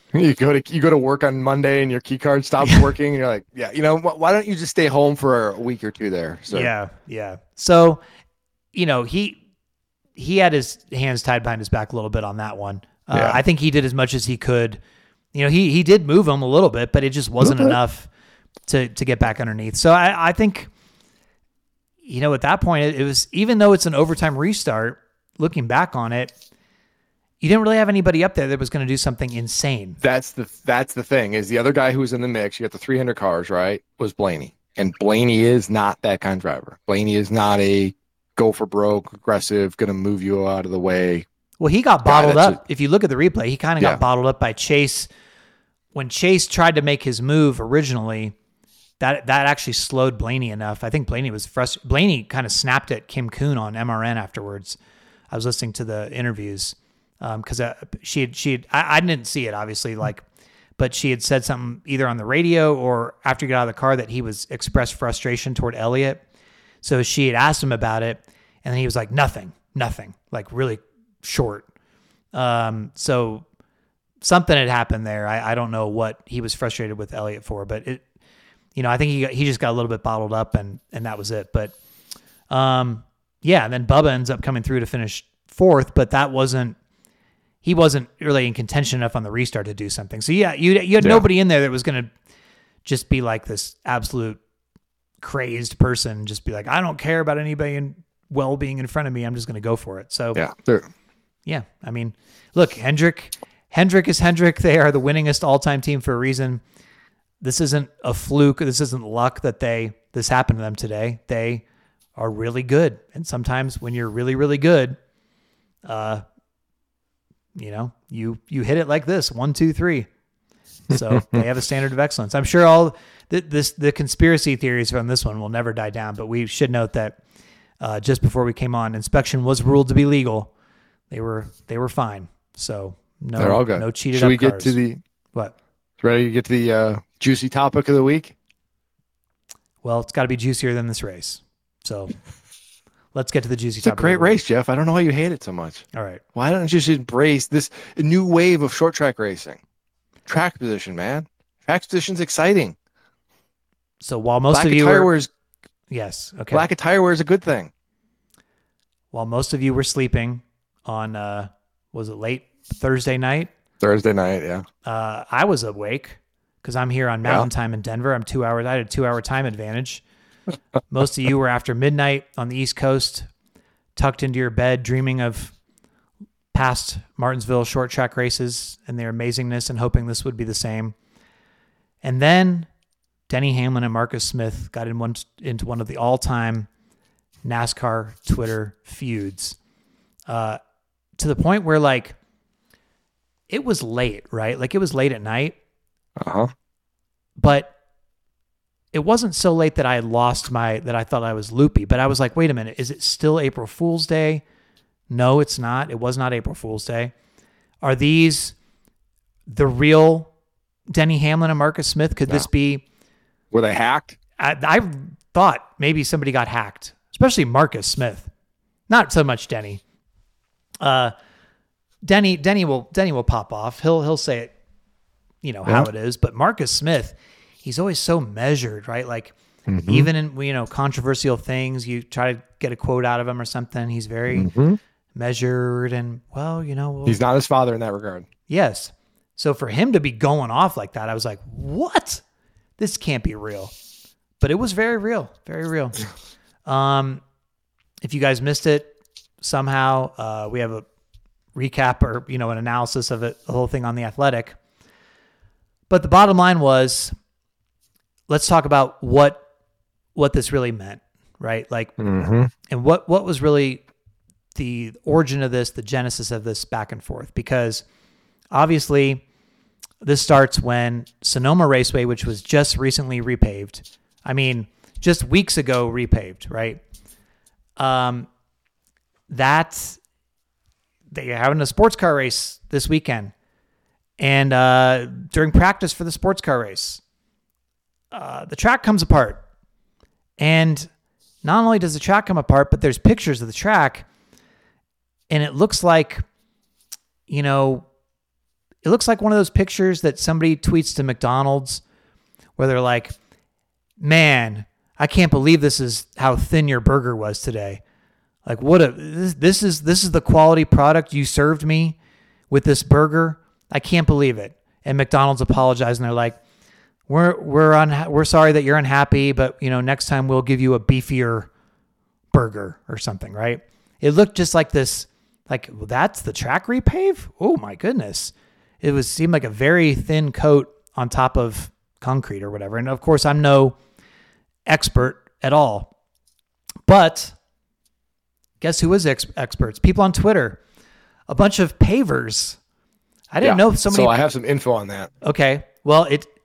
You go to work on Monday and your key card stops working, and you're like, yeah, why don't you just stay home for a week or two there? So. Yeah. So, he had his hands tied behind his back a little bit on that one. I think he did as much as he could. He did move him a little bit, but it just wasn't enough to get back underneath. So I think, at that point, it was, even though it's an overtime restart, looking back on it, you didn't really have anybody up there that was going to do something insane. That's the thing, is the other guy who was in the mix, you got the 300 cars, right, was Blaney. And Blaney is not that kind of driver. Blaney is not a go for broke, aggressive, going to move you out of the way. Well, he got bottled up. If you look at the replay, he kind of got bottled up by Chase. When Chase tried to make his move originally, that actually slowed Blaney enough. I think Blaney was frustrated. Blaney kind of snapped at Kim Kuhn on MRN afterwards. I was listening to the interviews because she had I didn't see it, obviously, but she had said something either on the radio or after he got out of the car that he was expressed frustration toward Elliott. So she had asked him about it, and then he was like, nothing, like really short. So something had happened there. I don't know what he was frustrated with Elliott for, but I think he just got a little bit bottled up, and that was it. But and then Bubba ends up coming through to finish fourth, but he wasn't really in contention enough on the restart to do something. So you had nobody in there that was going to just be like this absolute crazed person, just be like, I don't care about anybody well-being in front of me. I'm just going to go for it. So yeah. I mean, look, Hendrick is Hendrick. They are the winningest all-time team for a reason. This isn't a fluke. This isn't luck that this happened to them today. They are really good. And sometimes when you're really, really good, you hit it like this, 1, 2, 3. So they have a standard of excellence. I'm sure all the conspiracy theories from this one will never die down, but we should note that just before we came on, inspection was ruled to be legal. They were fine. So they're all good. No cheated. Should we cars. Get to the what? Ready to get to the juicy topic of the week? Well, it's got to be juicier than this race. So let's get to the juicy topic. It's a great race, Jeff. I don't know why you hate it so much. All right. Why don't you just embrace this new wave of short track racing? Track position, man. Track position's exciting. So while most lack of you tire wear is yes, okay. Lack of tire wear is a good thing. While most of you were sleeping on was it late Thursday night? Thursday night, yeah. I was awake because I'm here on Mountain Time in Denver. I'm 2 hours. I had a 2-hour time advantage. Most of you were after midnight on the East Coast, tucked into your bed, dreaming of past Martinsville short track races and their amazingness and hoping this would be the same. And then Denny Hamlin and Marcus Smith got into one of the all-time NASCAR Twitter feuds to the point where, like, it was late, right? Like, it was late at night. But it wasn't so late that I had lost that I thought I was loopy. But I was like, wait a minute, is it still April Fool's Day? No, it's not. It was not April Fool's Day. Are these the real Denny Hamlin and Marcus Smith? Could this be... Were they hacked? I thought maybe somebody got hacked, especially Marcus Smith. Not so much Denny. Denny will pop off. He'll say it, how it is. But Marcus Smith, he's always so measured, right? Like even in controversial things, you try to get a quote out of him or something. He's very measured and he's not his father in that regard. Yes. So for him to be going off like that, I was like, what? This can't be real. But it was very real, very real. If you guys missed it somehow, we have a recap or, an analysis of it, the whole thing on The Athletic. But the bottom line was, let's talk about what this really meant, right? Like, and what was really the origin of this, the genesis of this back and forth, because obviously this starts when Sonoma Raceway, which was just recently repaved, just weeks ago repaved, right? That they're having a sports car race this weekend. And during practice for the sports car race, the track comes apart. And not only does the track come apart, but there's pictures of the track. And it looks like, it looks like one of those pictures that somebody tweets to McDonald's where they're like, man, I can't believe this is how thin your burger was today. Like this is the quality product you served me with this burger. I can't believe it. And McDonald's apologized and they're like, we're sorry that you're unhappy, but next time we'll give you a beefier burger or something, right? It looked just like this, like, well, that's the track repave? Oh my goodness. It seemed like a very thin coat on top of concrete or whatever. And of course, I'm no expert at all. But guess who is experts? People on Twitter. A bunch of pavers. I didn't know somebody. So I have some info on that. Okay. Well,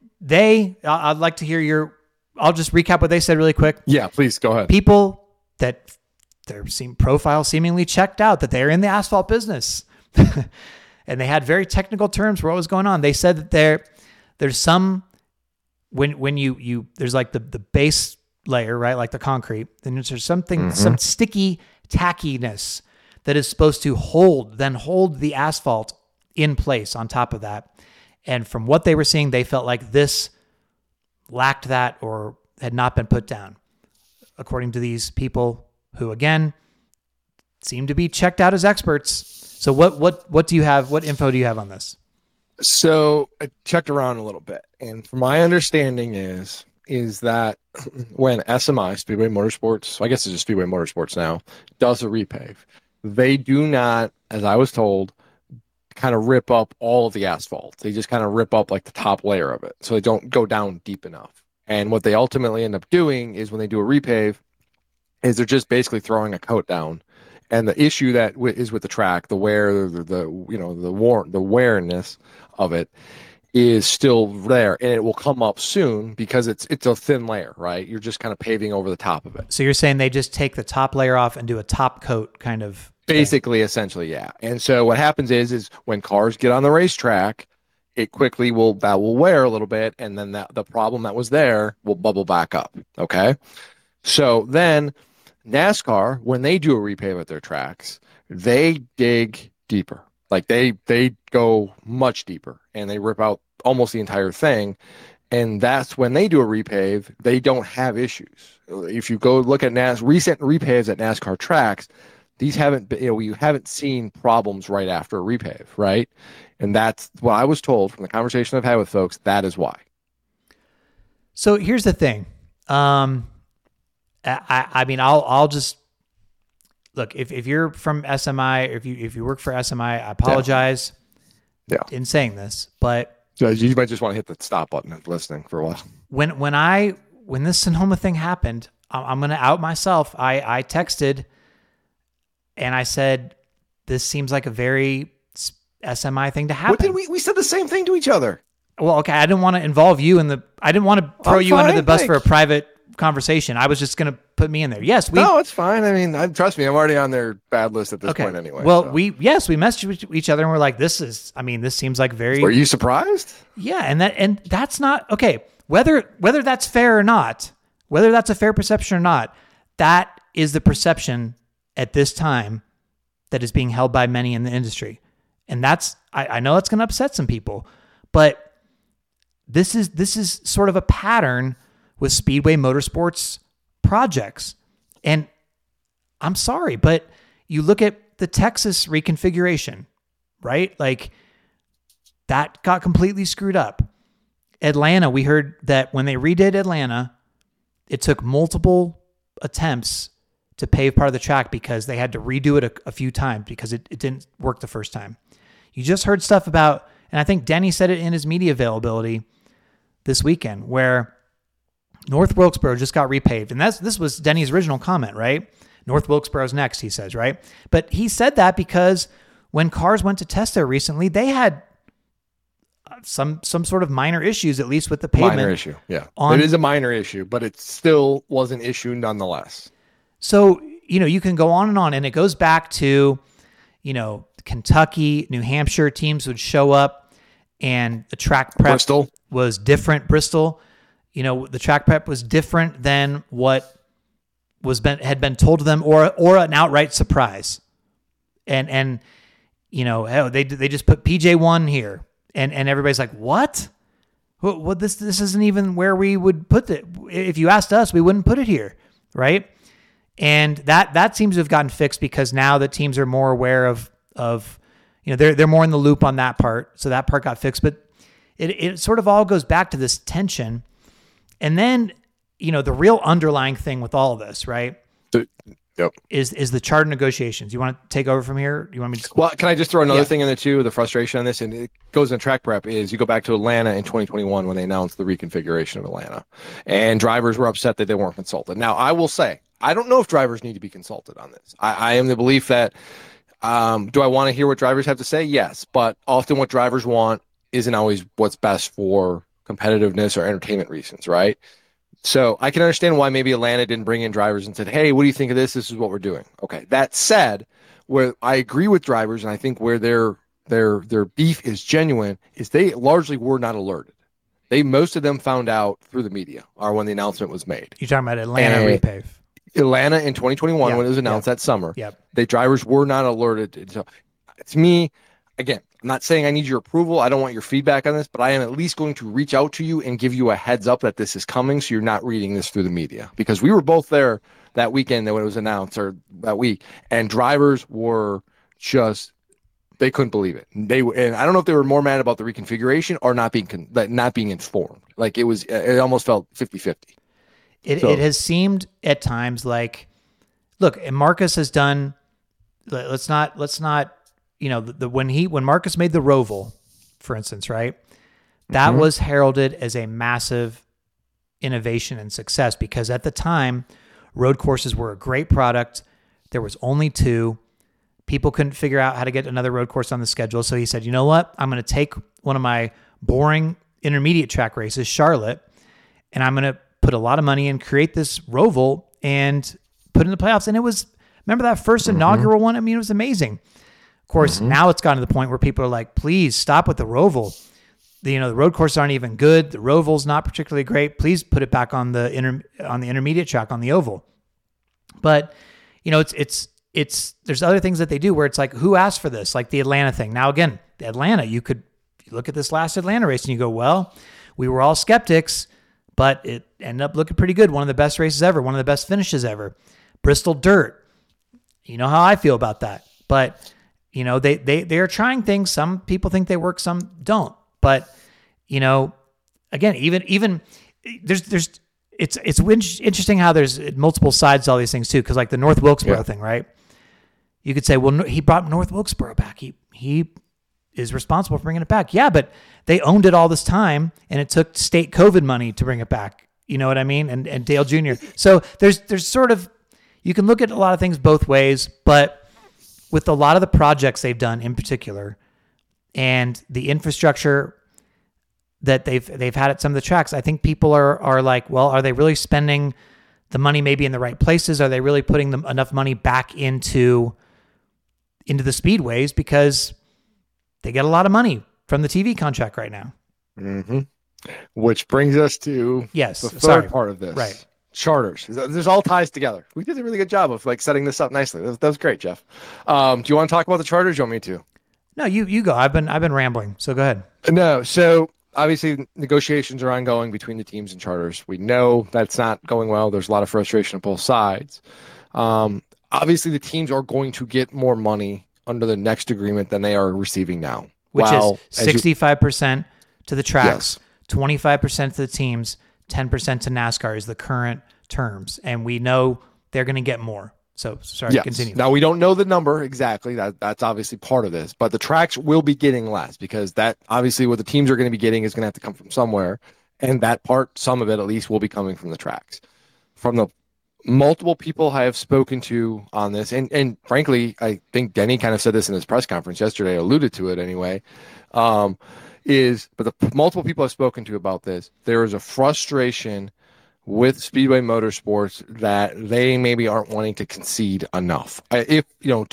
I'd like to hear I'll just recap what they said really quick. Yeah, please go ahead. People that their profile seemingly checked out that they're in the asphalt business. And they had very technical terms for what was going on. They said that there's some, when you there's like the base layer, right? Like the concrete, then there's something, some sticky tackiness that is supposed to hold the asphalt in place on top of that. And from what they were seeing, they felt like this lacked that or had not been put down, according to these people who, again, seem to be checked out as experts. So what do you have? What info do you have on this? So I checked around a little bit, and from my understanding is that when SMI, Speedway Motorsports, so I guess it's just Speedway Motorsports now, does a repave, they do not, as I was told, kind of rip up all of the asphalt. They just kind of rip up like the top layer of it, so they don't go down deep enough. And what they ultimately end up doing is when they do a repave, is they're just basically throwing a coat down. And the issue that is with the track, the wear, the wearness of it is still there, and it will come up soon because it's a thin layer, right? You're just kind of paving over the top of it. So you're saying they just take the top layer off and do a top coat kind of basically, essentially, yeah. And so what happens is when cars get on the racetrack, it quickly will wear a little bit, and then the problem that was there will bubble back up. Okay, so then NASCAR, when they do a repave at their tracks, they dig deeper. Like they go much deeper, and they rip out almost the entire thing. And that's when they do a repave, they don't have issues. If you go look at recent repaves at NASCAR tracks, these haven't been, you haven't seen problems right after a repave, right? And that's what I was told from the conversation I've had with folks. That is why. So here's the thing. I mean, I'll just look, if you're from SMI, if you work for SMI, I apologize in saying this, but you might just want to hit the stop button and listening for a while. When this Sonoma thing happened, I'm going to out myself. I texted and I said, this seems like a very SMI thing to happen. What did we said the same thing to each other. Well, okay. I didn't want to involve you I didn't want to throw you under the bus for a private conversation. I was just going to put me in there. Yes. No, it's fine. I mean, trust me, I'm already on their bad list at this point anyway. Well, so. we messaged each other and we're like, this seems like very. Were you surprised? Yeah. And that's not okay. Whether that's fair or not, whether that's a fair perception or not, that is the perception at this time that is being held by many in the industry. And I know that's going to upset some people, but this is sort of a pattern with Speedway Motorsports projects. And I'm sorry, but you look at the Texas reconfiguration, right? Like that got completely screwed up. Atlanta, we heard that when they redid Atlanta, it took multiple attempts to pave part of the track because they had to redo it a few times because it didn't work the first time. You just heard stuff about, and I think Denny said it in his media availability this weekend, where North Wilkesboro just got repaved. And this was Denny's original comment, right? North Wilkesboro's next, he says, right? But he said that because when cars went to test there recently, they had some sort of minor issues, at least with the pavement. Minor issue, yeah. It is a minor issue, but it still was an issue nonetheless. So, you can go on, and it goes back to, Kentucky, New Hampshire teams would show up and the track prep was different. Bristol, the track prep was different than what had been told to them or an outright surprise. And they just put PJ1 here And everybody's like, what? Well, this isn't even where we would put it. If you asked us, we wouldn't put it here, right? And that seems to have gotten fixed because now the teams are more aware of they're more in the loop on that part. So that part got fixed, but it sort of all goes back to this tension. And then, the real underlying thing with all of this, right? Yep. Is the charter negotiations. You want to take over from here? You want me to? Well, can I just throw another thing in there too? The frustration on this, and it goes in track prep, is you go back to Atlanta in 2021 when they announced the reconfiguration of Atlanta, and drivers were upset that they weren't consulted. Now, I will say, I don't know if drivers need to be consulted on this. I am the belief that, do I want to hear what drivers have to say? Yes, but often what drivers want isn't always what's best for competitiveness or entertainment reasons, right? So I can understand why maybe Atlanta didn't bring in drivers and said, hey, what do you think of this? This is what we're doing. Okay. That said, where I agree with drivers, and I think where their beef is genuine, is they largely were not alerted. Most of them found out through the media or when the announcement was made. You're talking about Atlanta repave. Atlanta in 2021 when it was announced that summer. Yep. The drivers were not alerted. So to me, again, I'm not saying I need your approval. I don't want your feedback on this, but I am at least going to reach out to you and give you a heads up that this is coming so you're not reading this through the media. Because we were both there that weekend when it was announced, or that week, and drivers were just, they couldn't believe it. And I don't know if they were more mad about the reconfiguration or not being informed. Like it almost felt 50-50. It has seemed at times like, look, and Marcus has done, let's not when Marcus made the Roval, for instance, right? That was heralded as a massive innovation and success because at the time, road courses were a great product. There was only 2. People couldn't figure out how to get another road course on the schedule. So he said, you know what? I'm going to take one of my boring intermediate track races, Charlotte, and I'm going to put a lot of money and create this Roval and put it in the playoffs. And it was, remember that first inaugural one? I mean, it was amazing. Of course, now it's gotten to the point where people are like, please stop with the Roval. The road courses aren't even good. The Roval's not particularly great. Please put it back on the intermediate track on the oval. But, it's there's other things that they do where it's like, who asked for this? Like the Atlanta thing. Now, again, the Atlanta, you look at this last Atlanta race and you go, well, we were all skeptics, but it ended up looking pretty good. One of the best races ever, one of the best finishes ever. Bristol Dirt. You know how I feel about that. But they are trying things. Some people think they work, some don't. But again, even there's it's interesting how there's multiple sides to all these things too. Because like the North Wilkesboro thing, right? You could say, well, he brought North Wilkesboro back. He is responsible for bringing it back. Yeah, but they owned it all this time, and it took state COVID money to bring it back. You know what I mean? And Dale Jr. So there's sort of, you can look at a lot of things both ways, but with a lot of the projects they've done in particular and the infrastructure that they've had at some of the tracks, I think people are like, well, are they really spending the money maybe in the right places? Are they really putting enough money back into the speedways because they get a lot of money from the TV contract right now? Mm-hmm. Which brings us to the third part of this. Right. Charters. There's all ties together. We did a really good job of setting this up nicely. That was great, Jeff. Do you want to talk about the charters? Do you want me to? No, you go. I've been rambling, so go ahead. No, so obviously negotiations are ongoing between the teams and charters. We know that's not going well. There's a lot of frustration on both sides. Obviously, the teams are going to get more money under the next agreement than they are receiving now, which is 65% to the tracks, 25% to the teams, 10% to NASCAR is the current terms, and we know they're going to get more. So sorry, continue. Now we don't know the number exactly. That's obviously part of this, but the tracks will be getting less because that obviously what the teams are going to be getting is going to have to come from somewhere, and that part, some of it at least, will be coming from the tracks. From the multiple people I have spoken to on this, and frankly, I think Denny kind of said this in his press conference yesterday, alluded to it anyway. But the multiple people I've spoken to about this, there is a frustration with Speedway Motorsports that they maybe aren't wanting to concede enough. And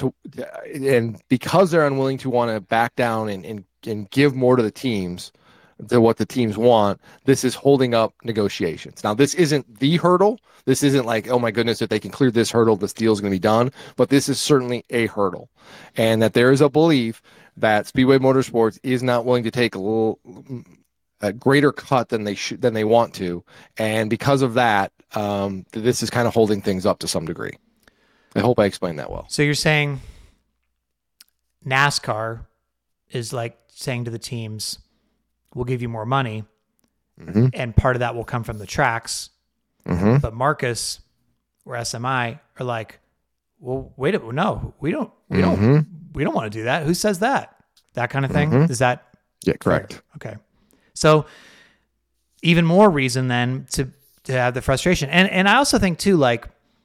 because they're unwilling to want to back down and give more to the teams than what the teams want, this is holding up negotiations. Now, this isn't the hurdle. This isn't like, oh my goodness, if they can clear this hurdle, this deal is going to be done. But this is certainly a hurdle. And that there is a belief that Speedway Motorsports is not willing to take a greater cut than they want to, and because of that, this is kind of holding things up to some degree. I hope I explained that well. So you're saying NASCAR is like saying to the teams, "We'll give you more money," and part of that will come from the tracks. But Marcus or SMI are like, "Well, wait, no, we don't want to do that. Who says that?" That kind of thing. Is that? Yeah, correct. Fair? Okay. So even more reason then to have the frustration. And I also think too, like,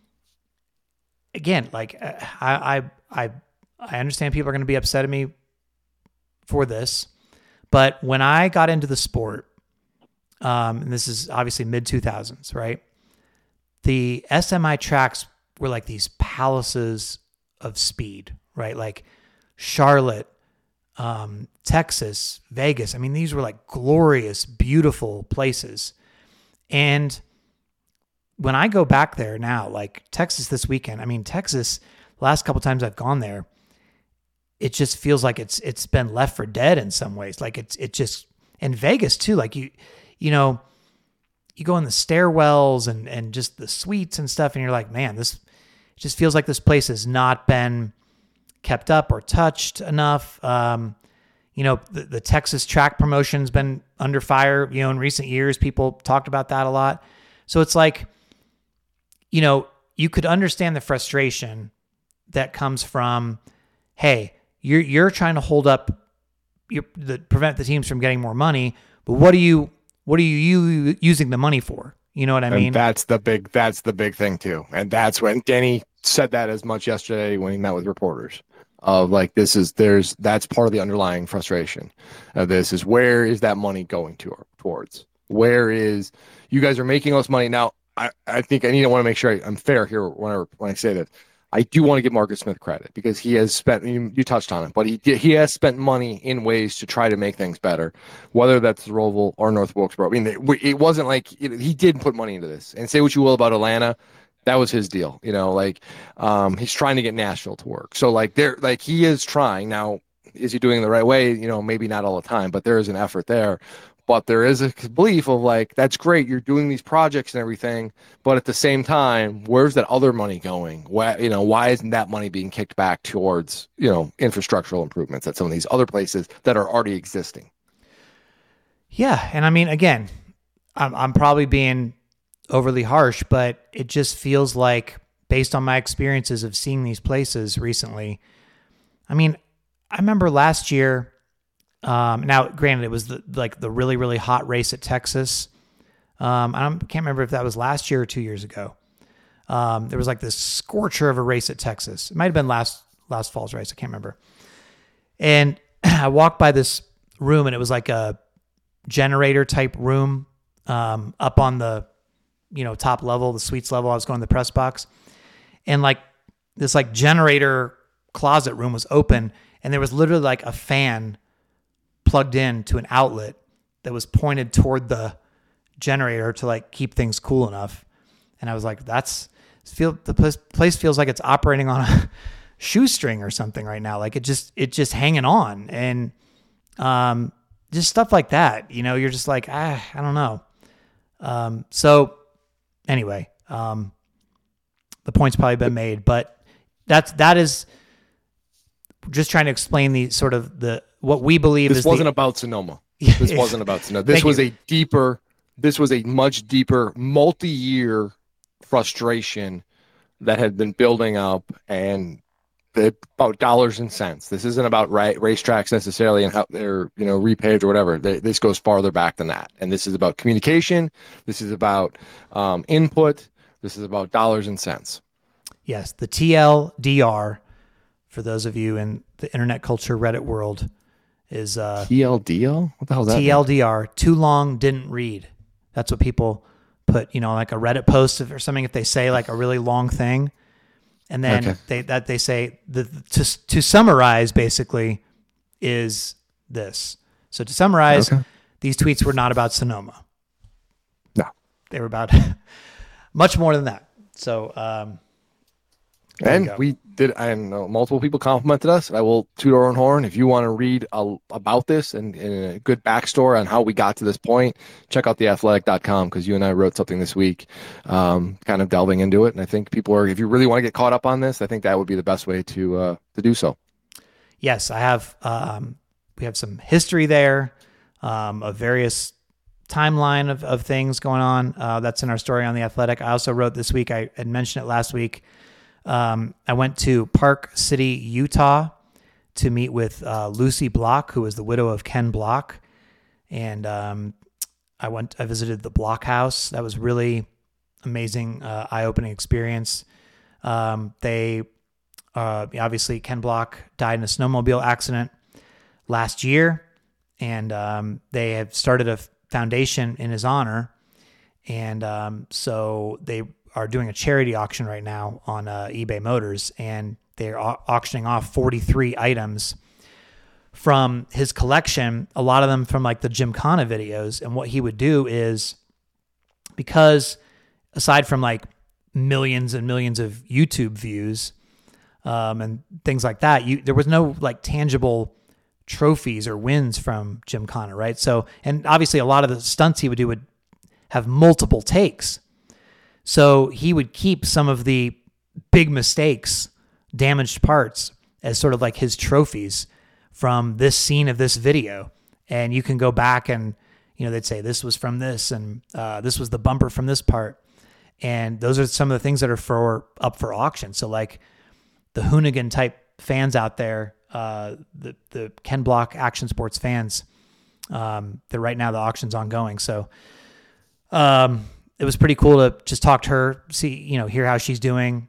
again, like I understand people are going to be upset at me for this, but when I got into the sport, and this is obviously mid 2000s, right? The SMI tracks were like these palaces of speed, right? Like Charlotte, Texas, Vegas. I mean, these were like glorious, beautiful places. And when I go back there now, like Texas this weekend, I mean, Texas, last couple times I've gone there, it just feels like it's been left for dead in some ways. Like it just, and Vegas too, like you know, you go in the stairwells and just the suites and stuff, and you're like, man, it just feels like this place has not been kept up or touched enough. You know, the Texas track promotion's been under fire, you know, in recent years. People talked about that a lot. So it's like, you know, you could understand the frustration that comes from, hey, you're trying to hold up, prevent the teams from getting more money, but what are you using the money for? You know what I mean? And that's the big thing too. And that's when Denny said that as much yesterday when he met with reporters. Of like, that's part of the underlying frustration of this is, where is that money going towards? Where is, you guys are making us money now? I think I want to make sure I'm fair here when I say that. I do want to give Marcus Smith credit because he has spent, you touched on it, but he has spent money in ways to try to make things better, whether that's Roval or North Wilkesboro. I mean, it wasn't like, he did put money into this. And say what you will about Atlanta, that was his deal, you know, like he's trying to get Nashville to work. So like he is trying. Now, is he doing it the right way? You know, maybe not all the time, but there is an effort there. But there is a belief of like, that's great, you're doing these projects and everything, but at the same time, where's that other money going? Why isn't that money being kicked back towards, you know, infrastructural improvements at some of these other places that are already existing? Yeah, and I mean, again, I'm probably being overly harsh, but it just feels like, based on my experiences of seeing these places recently, I mean, I remember last year. Now, granted, it was the really, really hot race at Texas. I can't remember if that was last year or 2 years ago. There was like this scorcher of a race at Texas. It might have been last fall's race. I can't remember. And I walked by this room, and it was like a generator type room up on the, you know, top level, the suites level. I was going to the press box, and like this like generator closet room was open, and there was literally like a fan plugged in to an outlet that was pointed toward the generator to like keep things cool enough. And I was like, the place feels like it's operating on a shoestring or something right now. Like it just hanging on, and just stuff like that, you know, you're just like, I don't know. So anyway, the point's probably been made, but that is just trying to explain the sort of what we believe this wasn't about Sonoma. This wasn't about Sonoma. This was a much deeper, multi-year frustration that had been building up, and about dollars and cents. This isn't about racetracks necessarily and how they're, you know, repaved or whatever. This goes farther back than that. And this is about communication. This is about input. This is about dollars and cents. Yes, the TLDR, for those of you in the internet culture Reddit world, is TLDR? What the hell is that? TLDR, too long, didn't read. That's what people put, you know, like a Reddit post or something, if they say like a really long thing, and then they say to summarize basically is this. So to summarize, these tweets were not about Sonoma. No, they were about much more than that. So And we did, I know multiple people complimented us. I will toot our own horn. If you want to read about this and a good backstory on how we got to this point, check out theathletic.com, because you and I wrote something this week kind of delving into it. And I think people are, if you really want to get caught up on this, I think that would be the best way to do so. Yes, I have. We have some history there of various timeline of things going on. That's in our story on The Athletic. I also wrote this week, I had mentioned it last week, I went to Park City, Utah to meet with Lucy Block, who was the widow of Ken Block. And I visited the Block House. That was really amazing, eye-opening experience. Obviously Ken Block died in a snowmobile accident last year, and they have started a foundation in his honor. And so they are doing a charity auction right now on eBay Motors, and they're auctioning off 43 items from his collection, a lot of them from like the Gymkhana videos. And what he would do is, because aside from like millions and millions of YouTube views and things like that, there was no like tangible trophies or wins from Gymkhana, right? So, and obviously a lot of the stunts he would do would have multiple takes. So he would keep some of the big mistakes, damaged parts, as sort of like his trophies from this scene of this video. And you can go back and, they'd say this was from this, and this was the bumper from this part. And those are some of the things that are up for auction. So like the Hoonigan type fans out there, the Ken Block Action Sports fans, right now the auction's ongoing. So it was pretty cool to just talk to her, see, hear how she's doing.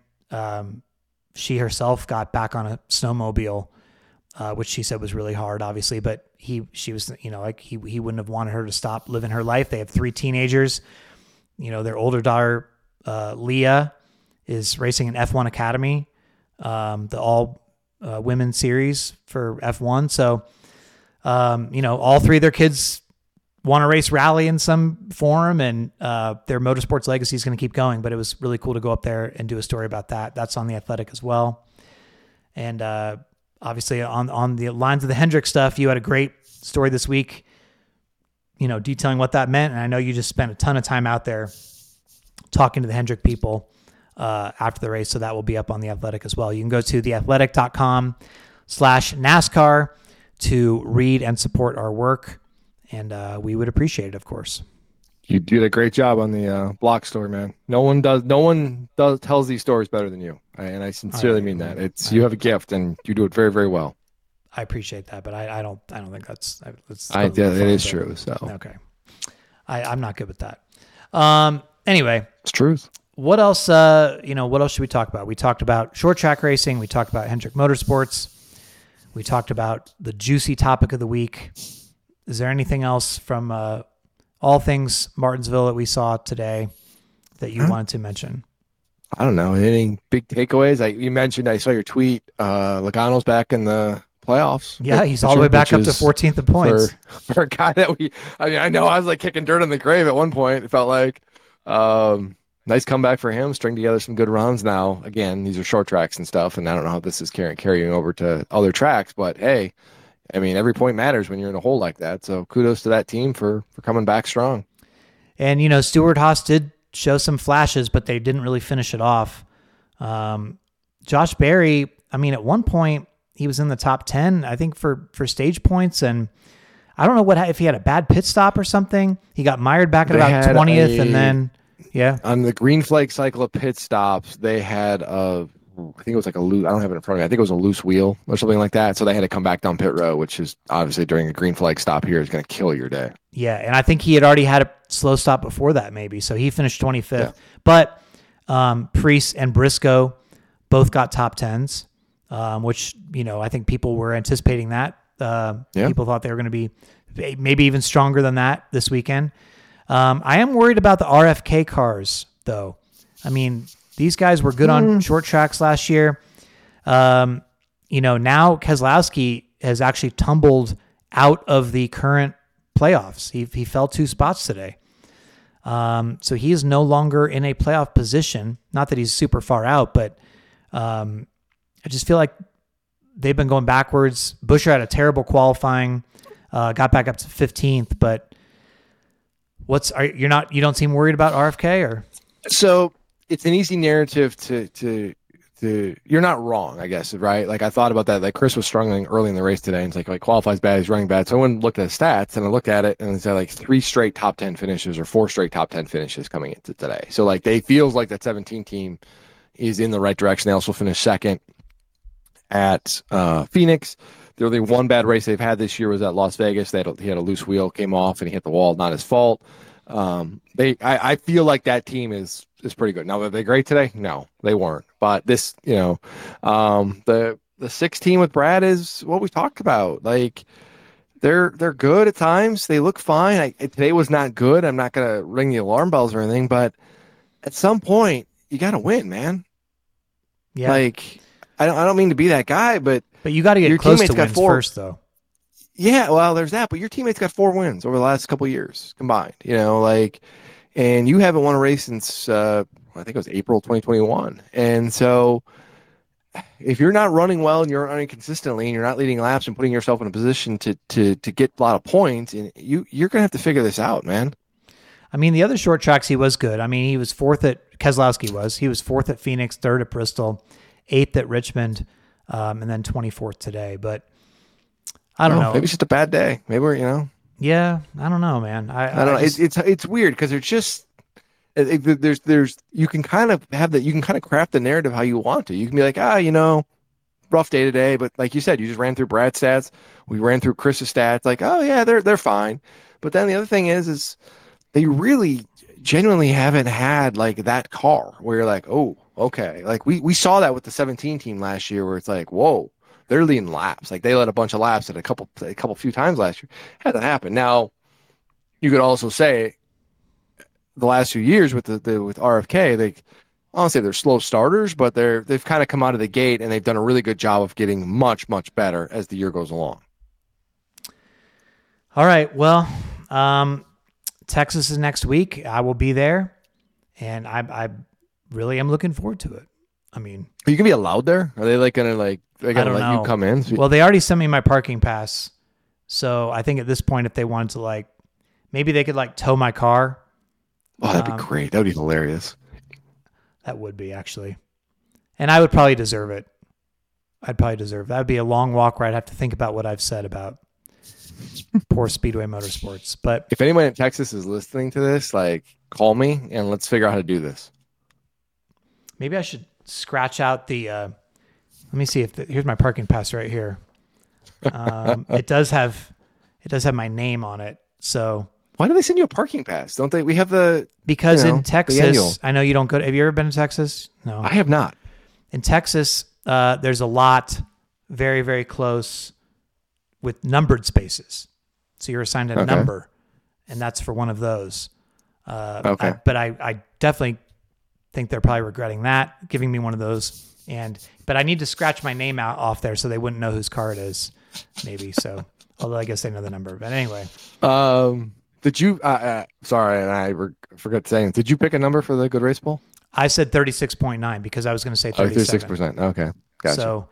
She herself got back on a snowmobile, which she said was really hard, obviously, but she was, he wouldn't have wanted her to stop living her life. They have 3 teenagers. Their older daughter, Leah, is racing in F1 Academy, the all women series for F1. So, all 3 of their kids want to race rally in some form, and their motorsports legacy is going to keep going. But it was really cool to go up there and do a story about that. That's on The Athletic as well. And obviously on the lines of the Hendrick stuff, you had a great story this week, detailing what that meant. And I know you just spent a ton of time out there talking to the Hendrick people after the race. So that will be up on The Athletic as well. You can go to theathletic.com/NASCAR to read and support our work. And we would appreciate it, of course. You did a great job on the Block story, man. No one tells these stories better than you, and I sincerely mean that. You have a gift, and you do it very, very well. I appreciate that, but I don't think that's it is true. So okay, I'm not good with that. Anyway, it's truth. What else? What else should we talk about? We talked about short track racing. We talked about Hendrick Motorsports. We talked about the juicy topic of the week. Is there anything else from all things Martinsville that we saw today that you wanted to mention? I don't know. Any big takeaways? You mentioned, I saw your tweet, Logano's back in the playoffs. Yeah, he's all the way back up to 14th in points. For a guy that I know I was like kicking dirt on the grave at one point. It felt like nice comeback for him, string together some good runs. Now, again, these are short tracks and stuff, and I don't know how this is carrying over to other tracks, but hey, every point matters when you're in a hole like that. So kudos to that team for coming back strong. And, Stewart-Haas did show some flashes, but they didn't really finish it off. Josh Berry, at one point he was in the top 10, I think for stage points. And I don't know if he had a bad pit stop or something. He got mired back at about 20th and then, yeah. On the green flag cycle of pit stops, they had I think it was like a loose, I don't have it in front of me. I think it was a loose wheel or something like that. So they had to come back down pit road, which is obviously during a green flag stop here is going to kill your day. Yeah. And I think he had already had a slow stop before that maybe. So he finished 25th. Yeah. But Preece and Briscoe both got top 10s, which, I think people were anticipating that. People thought they were going to be maybe even stronger than that this weekend. I am worried about the RFK cars, though. These guys were good on short tracks last year. Now Keselowski has actually tumbled out of the current playoffs. He fell 2 spots today. So he is no longer in a playoff position. Not that he's super far out, but I just feel like they've been going backwards. Buescher had a terrible qualifying, got back up to 15th, but you don't seem worried about RFK or? So it's an easy narrative to you're not wrong, I guess, right? Like I thought about that. Like Chris was struggling early in the race today, and it's like qualifies bad, he's running bad. So I went and looked at the stats, and I looked at it, and it's like 3 straight top 10 finishes or 4 straight top 10 finishes coming into today. So like they feels like that 17 team is in the right direction. They also finished second at Phoenix. The only one bad race they've had this year was at Las Vegas. He had a loose wheel, came off, and he hit the wall. Not his fault. I feel like that team is pretty good. Now, were they great today? No, they weren't. But this, the 6 team with Brad is what we talked about. Like they're good at times. They look fine. Today was not good. I'm not gonna ring the alarm bells or anything, but at some point you got to win, man. Yeah. Like I don't mean to be that guy, but you got to get close to wins first, though. Yeah, well, there's that, but your teammates got 4 wins over the last couple of years combined, and you haven't won a race since, I think it was April 2021. And so if you're not running well and you're running consistently and you're not leading laps and putting yourself in a position to get a lot of points, and you're going to have to figure this out, man. I mean, the other short tracks, he was good. I mean, he was 4th at Keselowski he was 4th at Phoenix, 3rd at Bristol, 8th at Richmond, and then 24th today. But I don't know. Maybe it's just a bad day. Maybe we're, Yeah, I don't know, man. I don't know. It's weird because there's just you can kind of have that. You can kind of craft the narrative how you want to. You can be like, rough day today, but like you said, you just ran through Brad's stats. We ran through Chris's stats. Like, oh yeah, they're fine. But then the other thing is they really genuinely haven't had like that car where you're like, oh, okay. Like we saw that with the 17 team last year where it's like, whoa. They're leading laps. Like they led a bunch of laps at a few times last year. Hasn't happened. Now, you could also say the last few years with with RFK, I don't say they're slow starters, but they've kind of come out of the gate and they've done a really good job of getting much, much better as the year goes along. All right. Well, Texas is next week. I will be there, and I really am looking forward to it. I mean, are you gonna be allowed there? Are they gonna let you come in? Well, they already sent me my parking pass, so I think at this point, if they wanted to maybe they could tow my car. Oh, that'd be great. That would be hilarious. That would be actually, and I would probably deserve it. That would be a long walk where I'd have to think about what I've said about poor Speedway Motorsports. But if anyone in Texas is listening to this, call me and let's figure out how to do this. Maybe I should scratch out the let me see if here's my parking pass right here. It does have my name on it. So why do they send you a parking pass? Don't they? We have because in Texas, I know you don't go. Have you ever been to Texas? No, I have not. In Texas, there's a lot very, very close with numbered spaces. So you're assigned a number, and that's for one of those. Okay. But I definitely think they're probably regretting that, giving me one of those. But I need to scratch my name out off there so they wouldn't know whose car it is, maybe. So, although I guess they know the number. But anyway. Did you, sorry, and I forgot saying, did you pick a number for the Good Race Bowl? I said 36.9 because I was going to say 37. 36%. Okay. Gotcha. So,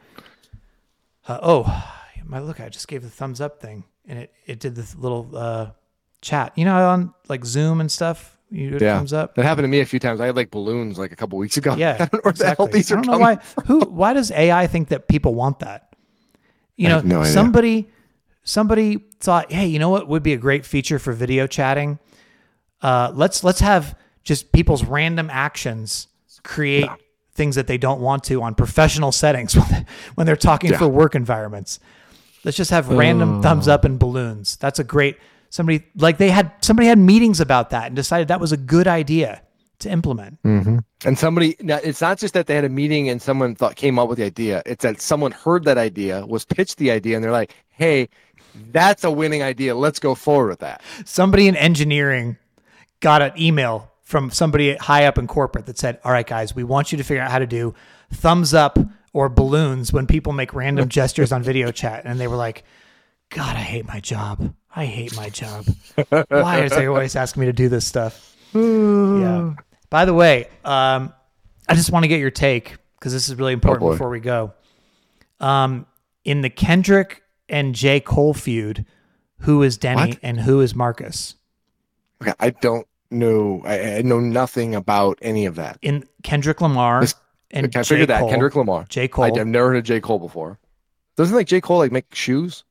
look, I just gave the thumbs up thing and it did this little chat, on Zoom and stuff. You do thumbs up. That happened to me a few times. I had balloons a couple weeks ago. Yeah, I don't know where the hell these are coming from. Why does AI think that people want that? I have no idea. Somebody thought, hey, you know what would be a great feature for video chatting? Let's have just people's random actions create things that they don't want to on professional settings when they're talking for work environments. Let's just have random thumbs up and balloons. That's a great. Somebody had meetings about that and decided that was a good idea to implement. Mm-hmm. And it's not just that they had a meeting and someone came up with the idea. It's that someone heard that idea, was pitched the idea, and they're like, hey, that's a winning idea. Let's go forward with that. Somebody in engineering got an email from somebody high up in corporate that said, all right, guys, we want you to figure out how to do thumbs up or balloons when people make random gestures on video chat. And they were like, God, I hate my job. Why is they always asking me to do this stuff? Yeah. By the way, I just want to get your take because this is really important before we go. In the Kendrick and J. Cole feud, who is Denny and who is Marcus? Okay, I don't know. I know nothing about any of that. In Kendrick Lamar and I figured J. that Cole, Kendrick Lamar. J. Cole. I've never heard of J. Cole before. Doesn't like J. Cole like make shoes?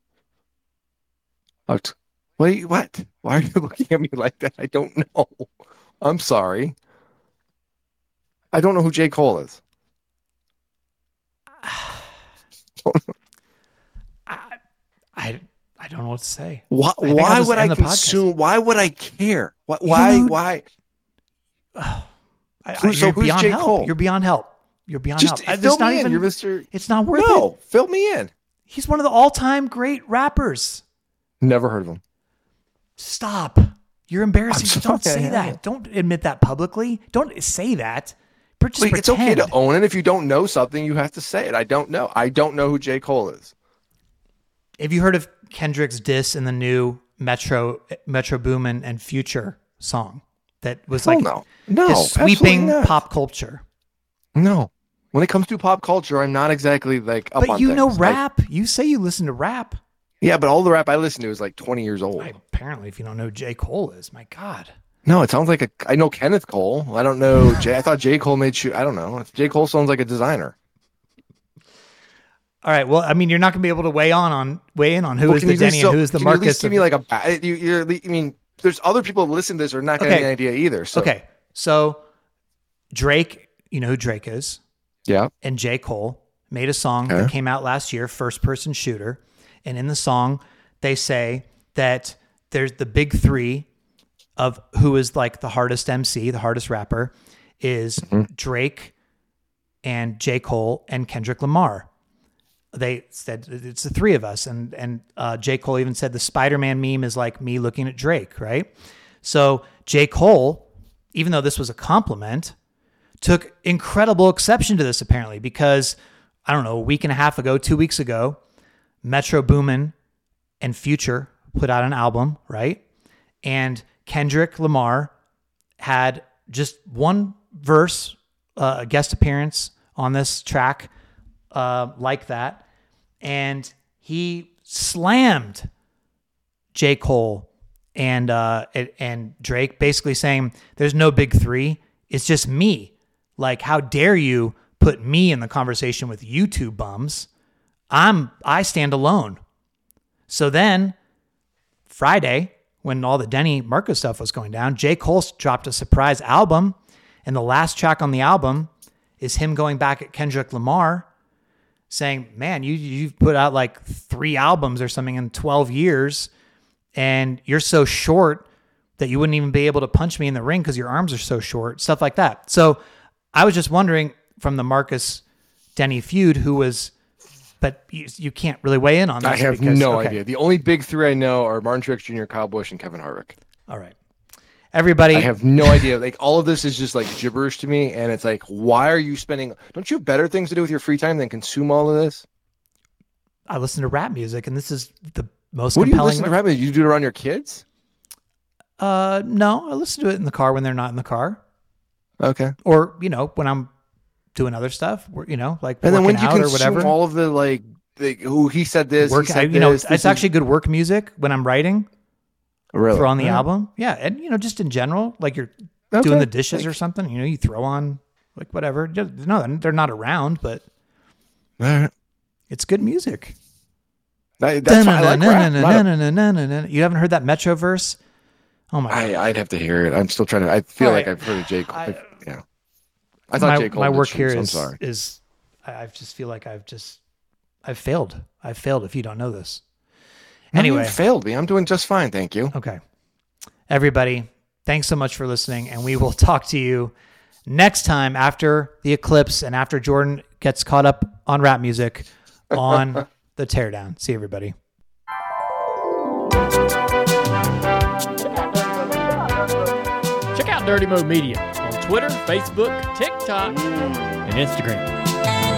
Wait, what? Why are you looking at me like that? I don't know. I'm sorry. I don't know who J. Cole is. I don't know what to say. Why would I consume? Why would I care? Why? You're beyond J. help. Cole? You're beyond help. You're beyond help. Fill me in. You're Mr. It's not worth it. No, fill me in. He's one of the all-time great rappers. Never heard of him. Stop. You're embarrassing. Don't say that. Don't admit that publicly. Don't say that. Just it's okay to own it. If you don't know something, you have to say it. I don't know. I don't know who J. Cole is. Have you heard of Kendrick's diss in the new Metro Boomin and Future song that was like sweeping pop culture? No. When it comes to pop culture, I'm not exactly like up on But you things. know rap. You say you listen to rap. Yeah, but all the rap I listen to is like 20 years old. Apparently, if you don't know who J. Cole is, my God. No, it sounds like I know Kenneth Cole. I don't know. I thought J. Cole made shoes. I don't know. J. Cole sounds like a designer. All right. Well, I mean, you're not going to be able to weigh in on who is the Denny and who is the Marcus. Can you at least give me like I mean, there's other people that listen to this are not getting any idea either. So. Okay. So Drake, you know who Drake is. Yeah. And J. Cole made a song that came out last year, First Person Shooter. And in the song, they say that there's the big three of who is like the hardest MC, the hardest rapper, is Drake and J. Cole and Kendrick Lamar. They said it's the three of us. And J. Cole even said the Spider-Man meme is like me looking at Drake, right? So J. Cole, even though this was a compliment, took incredible exception to this apparently because, I don't know, a week and a half ago, 2 weeks ago, Metro Boomin and Future put out an album, right? And Kendrick Lamar had just one verse, a guest appearance on this track like that. And he slammed J. Cole and Drake, basically saying, there's no big three. It's just me. Like, how dare you put me in the conversation with you two bums? I stand alone. So then Friday, when all the Denny Marcus stuff was going down, J. Cole dropped a surprise album. And the last track on the album is him going back at Kendrick Lamar saying, man, you've put out like 3 albums or something in 12 years. And you're so short that you wouldn't even be able to punch me in the ring because your arms are so short, stuff like that. So I was just wondering from the Marcus Denny feud, who was, but you can't really weigh in on this. I have no idea. The only big three I know are Martin Truex Jr., Kyle Busch, and Kevin Harvick. All right. Everybody. I have no idea. Like, all of this is just like gibberish to me. And it's like, why are you spending, don't you have better things to do with your free time than consume all of this? I listen to rap music, and this is the most compelling. What do you listen to rap music? You do it around your kids? No, I listen to it in the car when they're not in the car. Okay. Or, when I'm doing other stuff, like and then when you consume or whatever. All of the like who he said this, work, he said this, it's actually good work music when I'm writing. Really? Throw on the album. Yeah. And, just in general, like you're doing the dishes or something, you throw on like whatever. No, they're not around, but it's good music. That's why I like rap. You haven't heard that Metro verse? Oh my God. I'd have to hear it. I'm still trying to, I feel like I've heard of J. Cole. Yeah. I thought J. Cole my work here is I just feel like I've failed. I've failed if you don't know this. Anyway, you failed me. I'm doing just fine. Thank you. Okay. Everybody, thanks so much for listening. And we will talk to you next time after the eclipse and after Jordan gets caught up on rap music on the Teardown. See everybody. Check out Dirty Mo Media on Twitter, Facebook, TikTok, and Instagram.